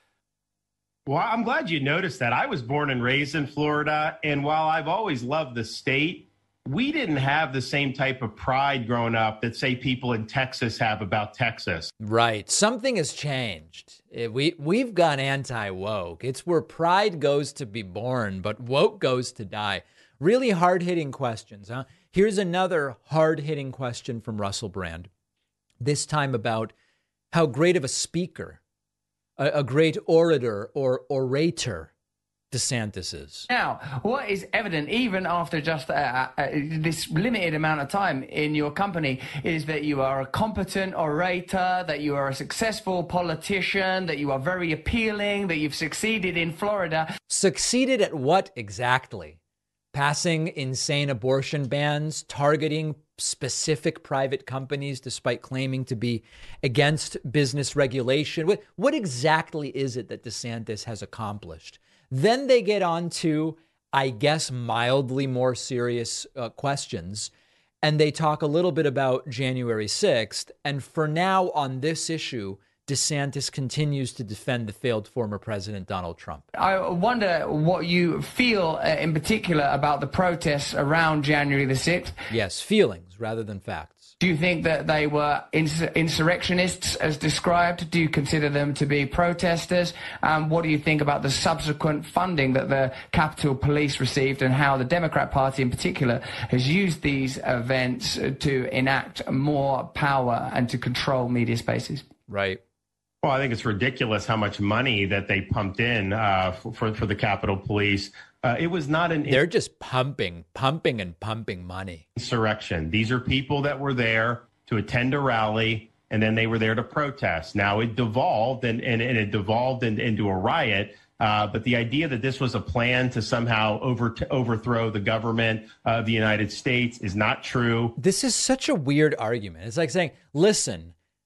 S9: Well, I'm glad you noticed that. I was born and raised in Florida, and while I've always loved the state, we didn't have the same type of pride growing up that, say, people in Texas have about Texas.
S1: Right. Something has changed. We, we've gone anti-woke. It's where pride goes to be born, but woke goes to die. Really hard-hitting questions, huh? Here's another hard-hitting question from Russell Brand, this time about how great of a speaker, a, a great orator or orator DeSantis is.
S8: Now, what is evident, even after just uh, uh, this limited amount of time in your company, is that you are a competent orator, that you are a successful politician, that you are very appealing, that you've succeeded in Florida.
S1: Succeeded at what exactly? Passing insane abortion bans, targeting specific private companies despite claiming to be against business regulation. What, what exactly is it that DeSantis has accomplished? Then they get on to, I guess, mildly more serious uh, questions. And they talk a little bit about January sixth. And for now, on this issue, DeSantis continues to defend the failed former president, Donald Trump.
S8: I wonder what you feel uh, in particular about the protests around January the sixth.
S1: Yes, feelings rather than facts.
S8: Do you think that they were ins- insurrectionists as described? Do you consider them to be protesters? Um, what do you think about the subsequent funding that the Capitol Police received and how the Democrat Party in particular has used these events to enact more power and to control media spaces?
S1: Right.
S9: Well, I think it's ridiculous how much money that they pumped in uh, for, for the Capitol Police. Uh, it was not an...
S1: They're just pumping, pumping and pumping money.
S9: Insurrection. These are people that were there to attend a rally, and then they were there to protest. Now, it devolved, and, and, and it devolved in, into a riot. Uh, but the idea that this was a plan to somehow over to overthrow the government of the United States is not true.
S1: This is such a weird argument. It's like saying, listen,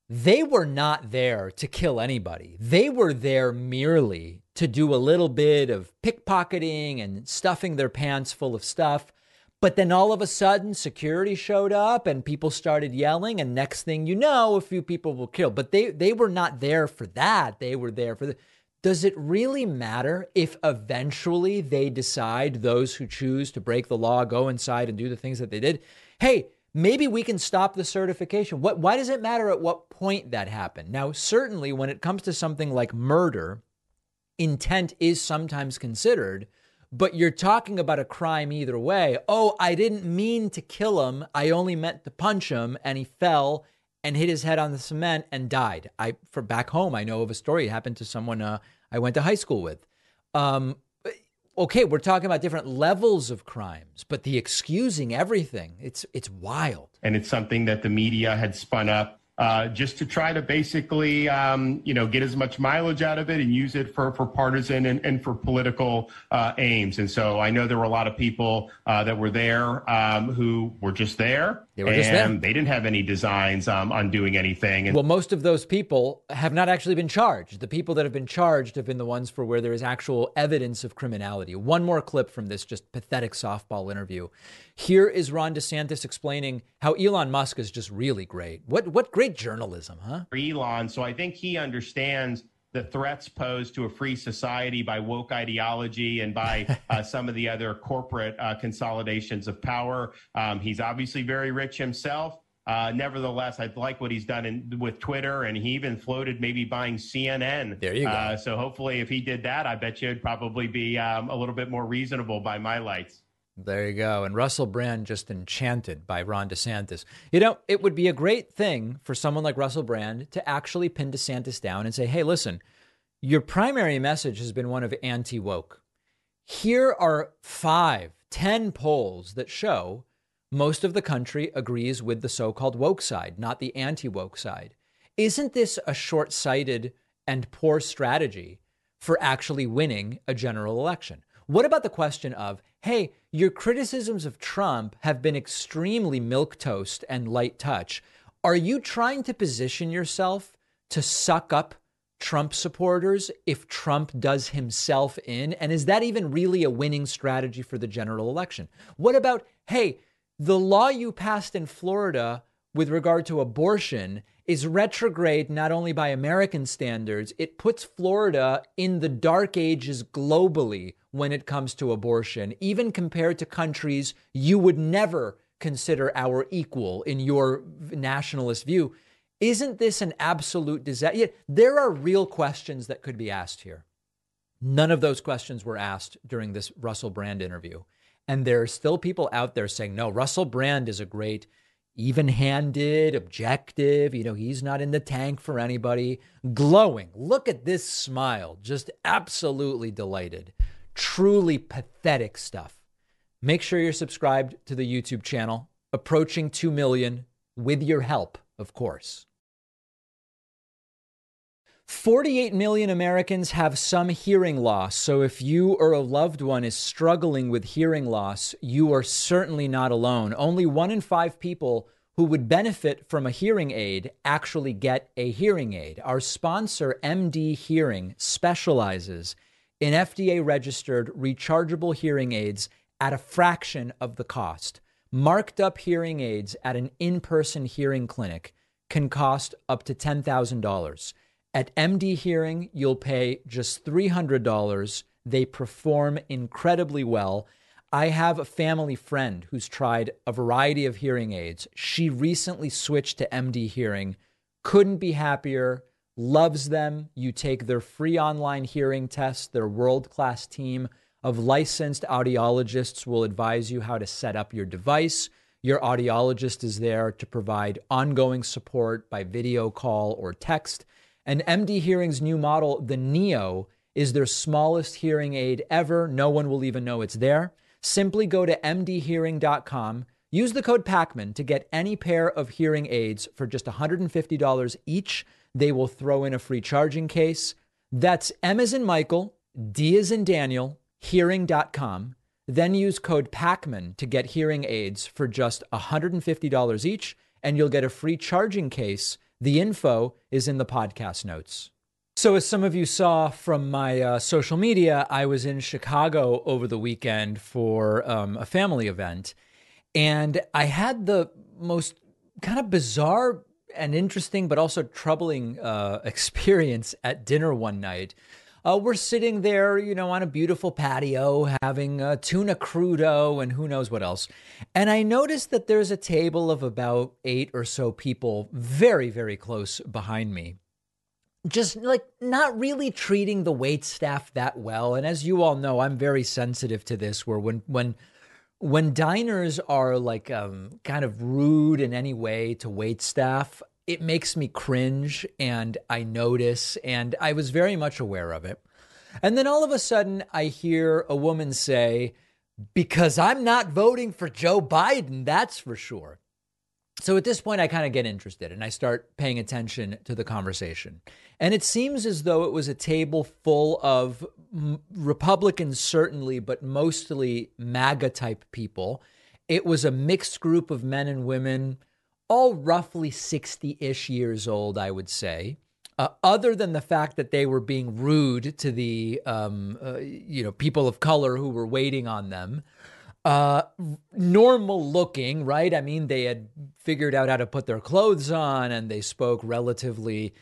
S1: They were not there to kill anybody. They were there merely to do a little bit of pickpocketing and stuffing their pants full of stuff. But then all of a sudden, security showed up and people started yelling. And next thing you know, a few people were killed. But they, they were not there for that. They were there for the... Does it really matter if eventually they decide, those who choose to break the law, go inside and do the things that they did? Hey, maybe we can stop the certification. What, why does it matter at what point that happened? Now, certainly when it comes to something like murder, intent is sometimes considered, but you're talking about a crime either way. Oh, I didn't mean to kill him. I only meant to punch him, and he fell and hit his head on the cement and died. I, for back home, I know of a story. It happened to someone uh, I went to high school with. Um, okay, we're talking about different levels of crimes, but the excusing everything, it's it's wild.
S9: And it's something that the media had spun up uh, just to try to basically, um, you know, get as much mileage out of it and use it for, for partisan and, and for political uh, aims. And so I know there were a lot of people uh, that were there um, who were just there.
S1: They were
S9: and
S1: just there.
S9: They didn't have any designs um, on doing anything. And
S1: well, most of those people have not actually been charged. The people that have been charged have been the ones for where there is actual evidence of criminality. One more clip from this just pathetic softball interview. Here is Ron DeSantis explaining how Elon Musk is just really great. What what great journalism, huh?
S9: Elon. So I think he understands the threats posed to a free society by woke ideology and by uh, some of the other corporate uh, consolidations of power. Um, he's obviously very rich himself. Uh, nevertheless, I like what he's done in, with Twitter, and he even floated maybe buying C N N.
S1: There you go.
S9: Uh, so hopefully if he did that, I bet you it'd probably be um, a little bit more reasonable by my lights.
S1: There you go. And Russell Brand just enchanted by Ron DeSantis. You know, it would be a great thing for someone like Russell Brand to actually pin DeSantis down and say, hey, listen, your primary message has been one of anti-woke. Here are five, ten polls that show most of the country agrees with the so-called woke side, not the anti-woke side. Isn't this a short-sighted and poor strategy for actually winning a general election? What about the question of, hey, your criticisms of Trump have been extremely milquetoast and light touch. Are you trying to position yourself to suck up Trump supporters if Trump does himself in? And is that even really a winning strategy for the general election? What about, hey, the law you passed in Florida with regard to abortion is retrograde not only by American standards, it puts Florida in the dark ages globally when it comes to abortion, even compared to countries you would never consider our equal in your nationalist view. Isn't this an absolute disaster? Yeah, there are real questions that could be asked here. None of those questions were asked during this Russell Brand interview. And there are still people out there saying, no, Russell Brand is a great even-handed, objective. You know, he's not in the tank for anybody. Glowing. Look at this smile. Just absolutely delighted. Truly pathetic stuff. Make sure you're subscribed to the YouTube channel. Approaching two million with your help, of course. forty-eight million Americans have some hearing loss. So if you or a loved one is struggling with hearing loss, you are certainly not alone. Only one in five people who would benefit from a hearing aid actually get a hearing aid. Our sponsor, M D Hearing, specializes in F D A-registered rechargeable hearing aids at a fraction of the cost. Marked up hearing aids at an in-person hearing clinic can cost up to ten thousand dollars. At M D Hearing, you'll pay just three hundred dollars. They perform incredibly well. I have a family friend who's tried a variety of hearing aids. She recently switched to M D Hearing, couldn't be happier, loves them. You take their free online hearing test. Their world-class team of licensed audiologists will advise you how to set up your device. Your audiologist is there to provide ongoing support by video call or text. And M D Hearing's new model, the Neo, is their smallest hearing aid ever. No one will even know it's there. Simply go to M D hearing dot com. Use the code Pacman to get any pair of hearing aids for just one hundred fifty dollars each. They will throw in a free charging case. That's M as in Michael, D as in Daniel, hearing dot com. Then use code Pacman to get hearing aids for just one hundred fifty dollars each, and you'll get a free charging case The info is in the podcast notes. So as some of you saw from my uh, social media, I was in Chicago over the weekend for um, a family event, and I had the most kind of bizarre and interesting, but also troubling uh, experience at dinner one night. Uh, we're sitting there, you know, on a beautiful patio having uh, tuna crudo and who knows what else. And I noticed that there's a table of about eight or so people very, very close behind me, just like not really treating the wait staff that well. And as you all know, I'm very sensitive to this, where when when when diners are like um, kind of rude in any way to wait staff, it makes me cringe and I notice, and I was very much aware of it. And then all of a sudden I hear a woman say, because I'm not voting for Joe Biden, that's for sure. So at this point, I kind of get interested and I start paying attention to the conversation. And it seems as though it was a table full of m- Republicans, certainly, but mostly MAGA type people. It was a mixed group of men and women, all roughly sixty-ish years old, I would say. Uh, other than the fact that they were being rude to the, um, uh, you know, people of color who were waiting on them. Uh, normal looking, right? I mean, they had figured out how to put their clothes on and they spoke relatively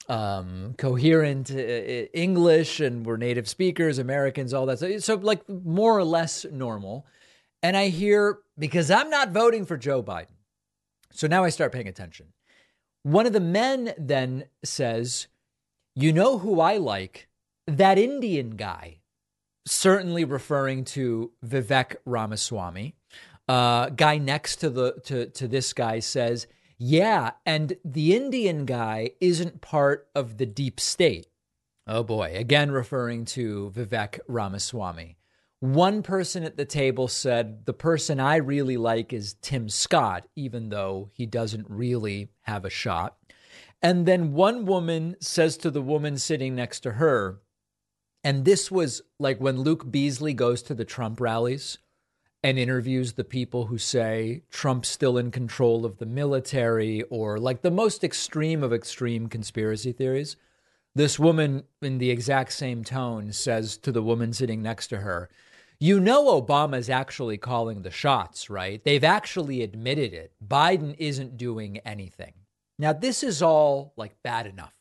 S1: um, coherent uh, English and were native speakers, Americans, all that stuff. So like more or less normal. And I hear, because I'm not voting for Joe Biden. So now I start paying attention. One of the men then says, you know who I like? That Indian guy. Certainly referring to Vivek Ramaswamy. Uh, guy next to the to, to this guy says, yeah, and the Indian guy isn't part of the deep state. Oh boy, again referring to Vivek Ramaswamy. One person at the table said, the person I really like is Tim Scott, even though he doesn't really have a shot. And then one woman says to the woman sitting next to her, and this was like when Luke Beasley goes to the Trump rallies and interviews the people who say Trump's still in control of the military, or like the most extreme of extreme conspiracy theories. This woman in the exact same tone says to the woman sitting next to her, you know, Obama's actually calling the shots, right? They've actually admitted it. Biden isn't doing anything. Now, this is all like bad enough.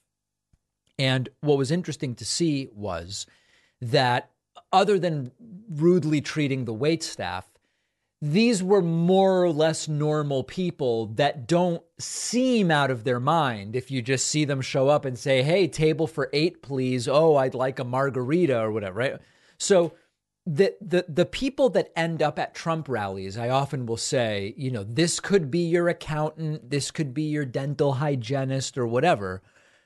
S1: And what was interesting to see was that other than rudely treating the wait staff, these were more or less normal people that don't seem out of their mind if you just see them show up and say, hey, table for eight, please. Oh, I'd like a margarita or whatever, right? So the the the people that end up at Trump rallies, I often will say, you know, this could be your accountant, this could be your dental hygienist or whatever.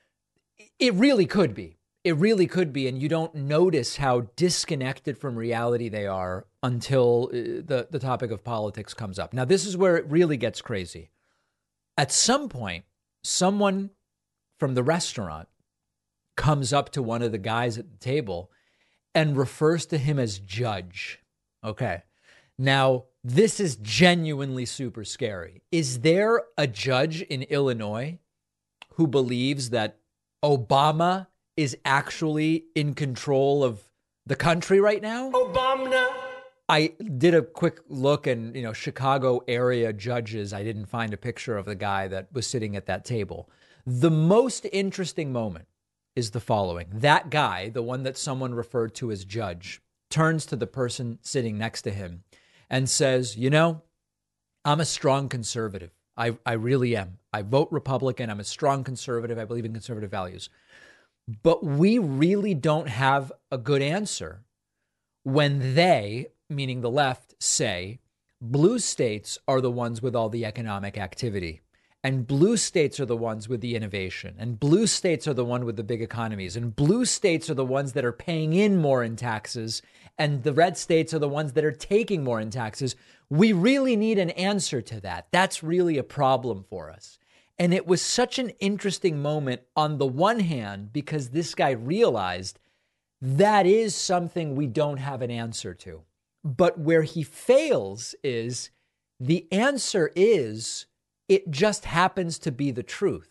S1: It really could be. It really could be. And you don't notice how disconnected from reality they are until the, the topic of politics comes up. Now, this is where it really gets crazy. At some point, someone from the restaurant comes up to one of the guys at the table and refers to him as Judge. Okay. Now, this is genuinely super scary. Is there a judge in Illinois who believes that Obama is actually in control of the country right now? Obama. I did a quick look, and, you know, Chicago area judges, I didn't find a picture of the guy that was sitting at that table. The most interesting moment is the following. That guy, the one that someone referred to as Judge, turns to the person sitting next to him and says, you know, I'm a strong conservative. I, I really am. I vote Republican. I'm a strong conservative. I believe in conservative values. But we really don't have a good answer when they, meaning the left, say blue states are the ones with all the economic activity. And blue states are the ones with the innovation. And blue states are the one with the big economies. And blue states are the ones that are paying in more in taxes. And the red states are the ones that are taking more in taxes. We really need an answer to that. That's really a problem for us. And it was such an interesting moment on the one hand, because this guy realized that is something we don't have an answer to. But where he fails is the answer is, it just happens to be the truth.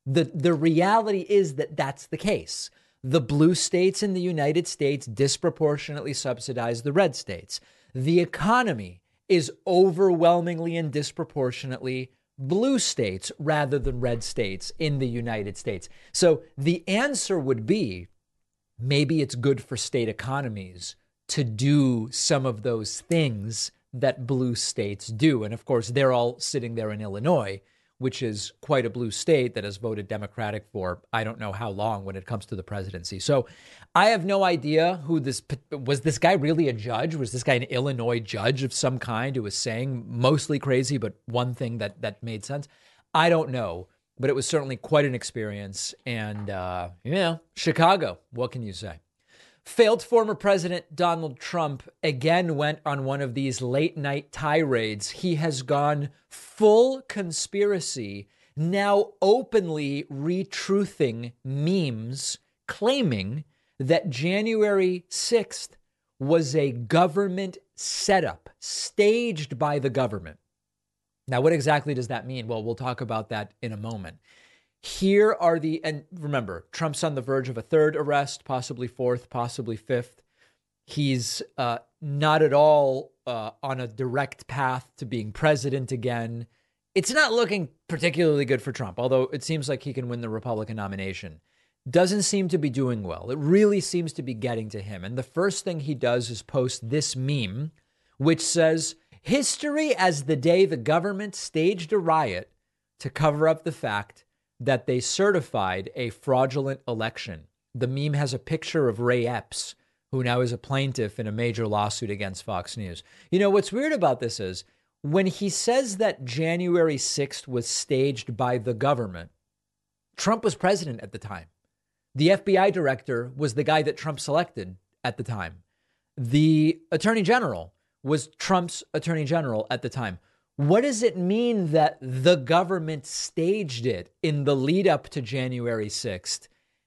S1: The, the reality is that that's the case. The blue states in the United States disproportionately subsidize the red states. The economy is overwhelmingly and disproportionately blue states rather than red states in the United States. So the answer would be maybe it's good for state economies to do some of those things that blue states do. And of course, they're all sitting there in Illinois, which is quite a blue state that has voted Democratic for I don't know how long when it comes to the presidency. So I have no idea who this was. This guy really a judge? Was this guy an Illinois judge of some kind who was saying mostly crazy, but one thing that that made sense? I don't know, but it was certainly quite an experience. And, uh, you know, Chicago, what can you say? Failed former President Donald Trump again went on one of these late night tirades. He has gone full conspiracy, now openly retruthing memes, claiming that January sixth was a government setup staged by the government. Now, what exactly does that mean? Well, we'll talk about that in a moment. Here are the, and remember, Trump's on the verge of a third arrest, possibly fourth, possibly fifth. He's uh, not at all uh, on a direct path to being president again. It's not looking particularly good for Trump, although it seems like he can win the Republican nomination. Doesn't seem to be doing well. It really seems to be getting to him. And the first thing he does is post this meme, which says, "History as the day the government staged a riot to cover up the fact that they certified a fraudulent election." The meme has a picture of Ray Epps, who now is a plaintiff in a major lawsuit against Fox News. You know, what's weird about this is when he says that January sixth was staged by the government, Trump was president at the time. The F B I director was the guy that Trump selected at the time. The attorney general was Trump's attorney general at the time. What does it mean that the government staged it in the lead up to January sixth,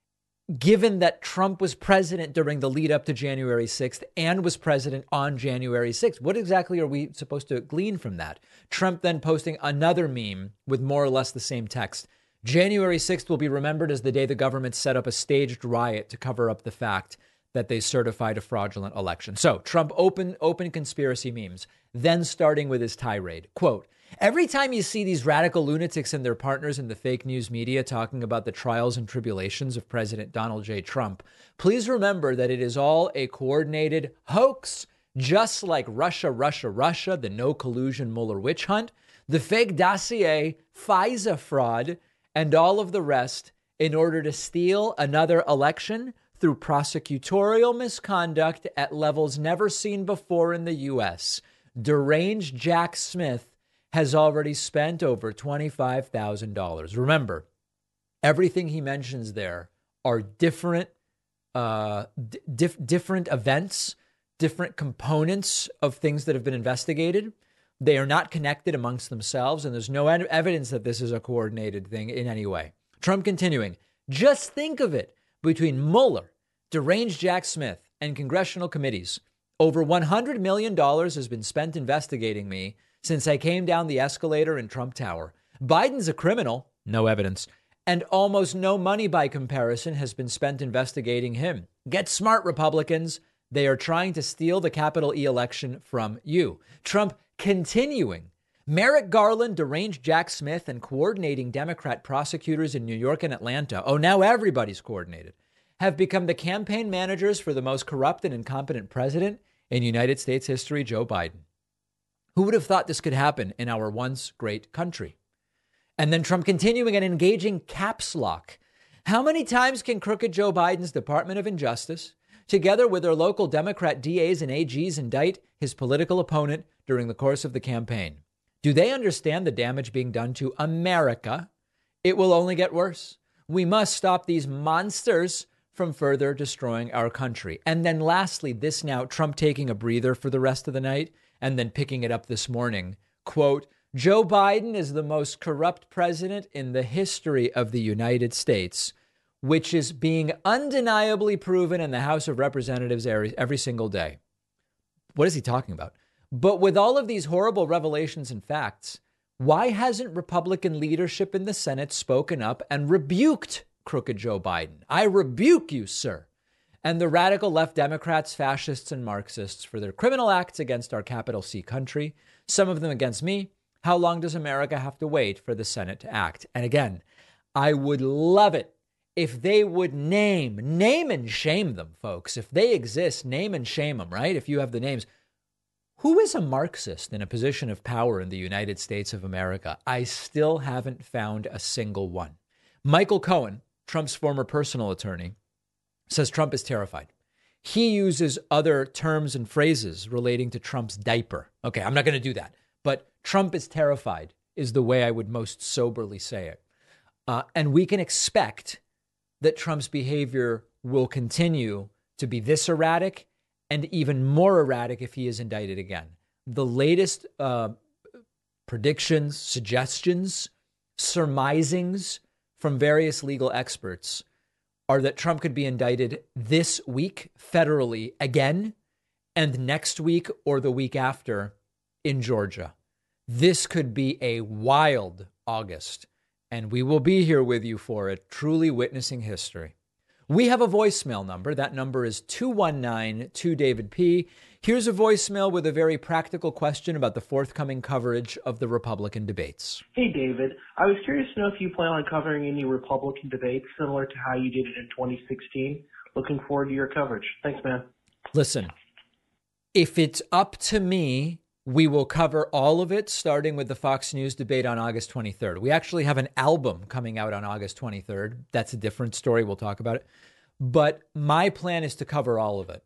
S1: given that Trump was president during the lead up to January sixth and was president on January sixth? What exactly are we supposed to glean from that? Trump then posting another meme with more or less the same text. January sixth will be remembered as the day the government set up a staged riot to cover up the fact that they certified a fraudulent election. So Trump open open conspiracy memes, then starting with his tirade. Quote, "Every time you see these radical lunatics and their partners in the fake news media talking about the trials and tribulations of President Donald J. Trump, please remember that it is all a coordinated hoax, just like Russia, Russia, Russia, the no collusion Mueller witch hunt, the fake dossier, FISA fraud, and all of the rest in order to steal another election through prosecutorial misconduct at levels never seen before in the U S. Deranged Jack Smith has already spent over twenty-five thousand dollars. Remember, everything he mentions there are different, uh, dif- different events, different components of things that have been investigated. They are not connected amongst themselves, and there's no ed- evidence that this is a coordinated thing in any way. Trump continuing, "Just think of it. Between Mueller, deranged Jack Smith, and congressional committees, over one hundred million dollars has been spent investigating me since I came down the escalator in Trump Tower. Biden's a criminal, no evidence, and almost no money by comparison has been spent investigating him. Get smart, Republicans. They are trying to steal the Capitol E election from you." Trump continuing, "Merrick Garland, deranged Jack Smith, and coordinating Democrat prosecutors in New York and Atlanta," oh, now everybody's coordinated, "have become the campaign managers for the most corrupt and incompetent president in United States history, Joe Biden. Who would have thought this could happen in our once great country?" And then Trump continuing and engaging caps lock. "How many times can crooked Joe Biden's Department of Injustice, together with their local Democrat D As and A Gs, indict his political opponent during the course of the campaign? Do they understand the damage being done to America? It will only get worse. We must stop these monsters from further destroying our country." And then lastly, this now, Trump taking a breather for the rest of the night and then picking it up this morning. Quote, "Joe Biden is the most corrupt president in the history of the United States, which is being undeniably proven in the House of Representatives every, every single day." What is he talking about? But with all of these horrible revelations and facts, Why hasn't Republican leadership in the Senate spoken up and rebuked crooked Joe Biden? I rebuke you, sir, and the radical left Democrats, fascists, and Marxists for their criminal acts against our capital C country, some of them against me. How long does America have to wait for the Senate to act? And again, I would love it if they would name, name and shame them, folks. If they exist, name and shame them, right? If you have the names. Who is a Marxist in a position of power in the United States of America? I still haven't found a single one. Michael Cohen, Trump's former personal attorney, says Trump is terrified. He uses other terms and phrases relating to Trump's diaper. Okay, I'm not going to do that. But Trump is terrified is the way I would most soberly say it. Uh, and we can expect that Trump's behavior will continue to be this erratic and even more erratic if he is indicted again. The latest uh, predictions, suggestions, surmisings from various legal experts are that Trump could be indicted this week federally again, and next week or the week after in Georgia. This could be a wild August, and we will be here with you for it, truly witnessing history. We have a voicemail number. That number is two one nine two David P. Here's a voicemail with a very practical question about the forthcoming coverage of the Republican debates.
S10: Hey, David. I was curious to know if you plan on covering any Republican debates similar to how you did it in twenty sixteen. Looking forward to your coverage. Thanks, man.
S1: Listen, if it's up to me, we will cover all of it, starting with the Fox News debate on August twenty-third. We actually have an album coming out on August twenty-third. That's a different story. We'll talk about it. But my plan is to cover all of it.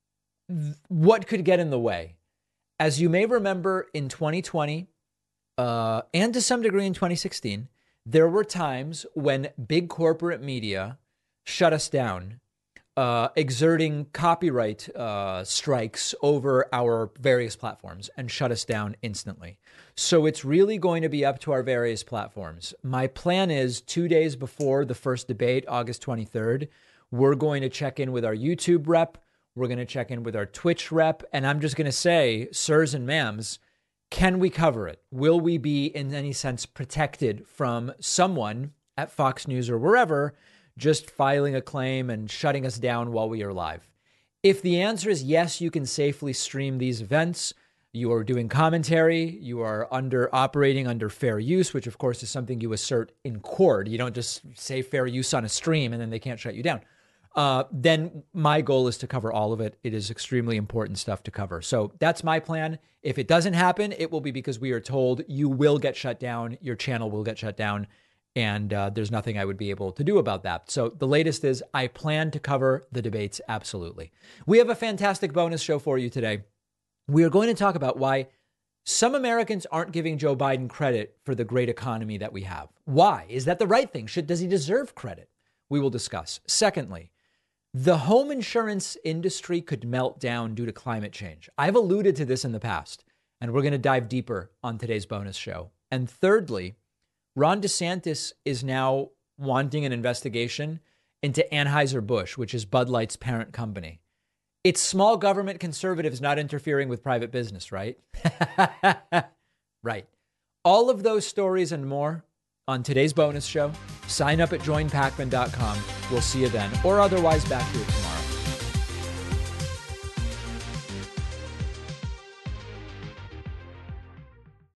S1: What could get in the way? As you may remember, in twenty twenty, uh, and to some degree in twenty sixteen, there were times when big corporate media shut us down, Uh, exerting copyright uh, strikes over our various platforms and shut us down instantly. So it's really going to be up to our various platforms. My plan is two days before the first debate, August twenty-third, we're going to check in with our YouTube rep. We're going to check in with our Twitch rep. And I'm just going to say, sirs and ma'ams, can we cover it? Will we be in any sense protected from someone at Fox News or wherever just filing a claim and shutting us down while we are live? If the answer is yes, you can safely stream these events. You are doing commentary. You are under operating under fair use, which of course is something you assert in court. You don't just say fair use on a stream and then they can't shut you down. Uh, then my goal is to cover all of it. It is extremely important stuff to cover. So that's my plan. If it doesn't happen, it will be because we are told you will get shut down. Your channel will get shut down. And uh, there's nothing I would be able to do about that. So the latest is I plan to cover the debates. Absolutely. We have a fantastic bonus show for you today. We are going to talk about why some Americans aren't giving Joe Biden credit for the great economy that we have. Why? Is that the right thing? Should, does he deserve credit? We will discuss. Secondly, the home insurance industry could melt down due to climate change. I've alluded to this in the past, and we're going to dive deeper on today's bonus show. And thirdly, Ron DeSantis is now wanting an investigation into Anheuser-Busch, which is Bud Light's parent company. It's small government conservatives not interfering with private business, right? Right. All of those stories and more on today's bonus show. Sign up at join pacman dot com. We'll see you then, or otherwise back here.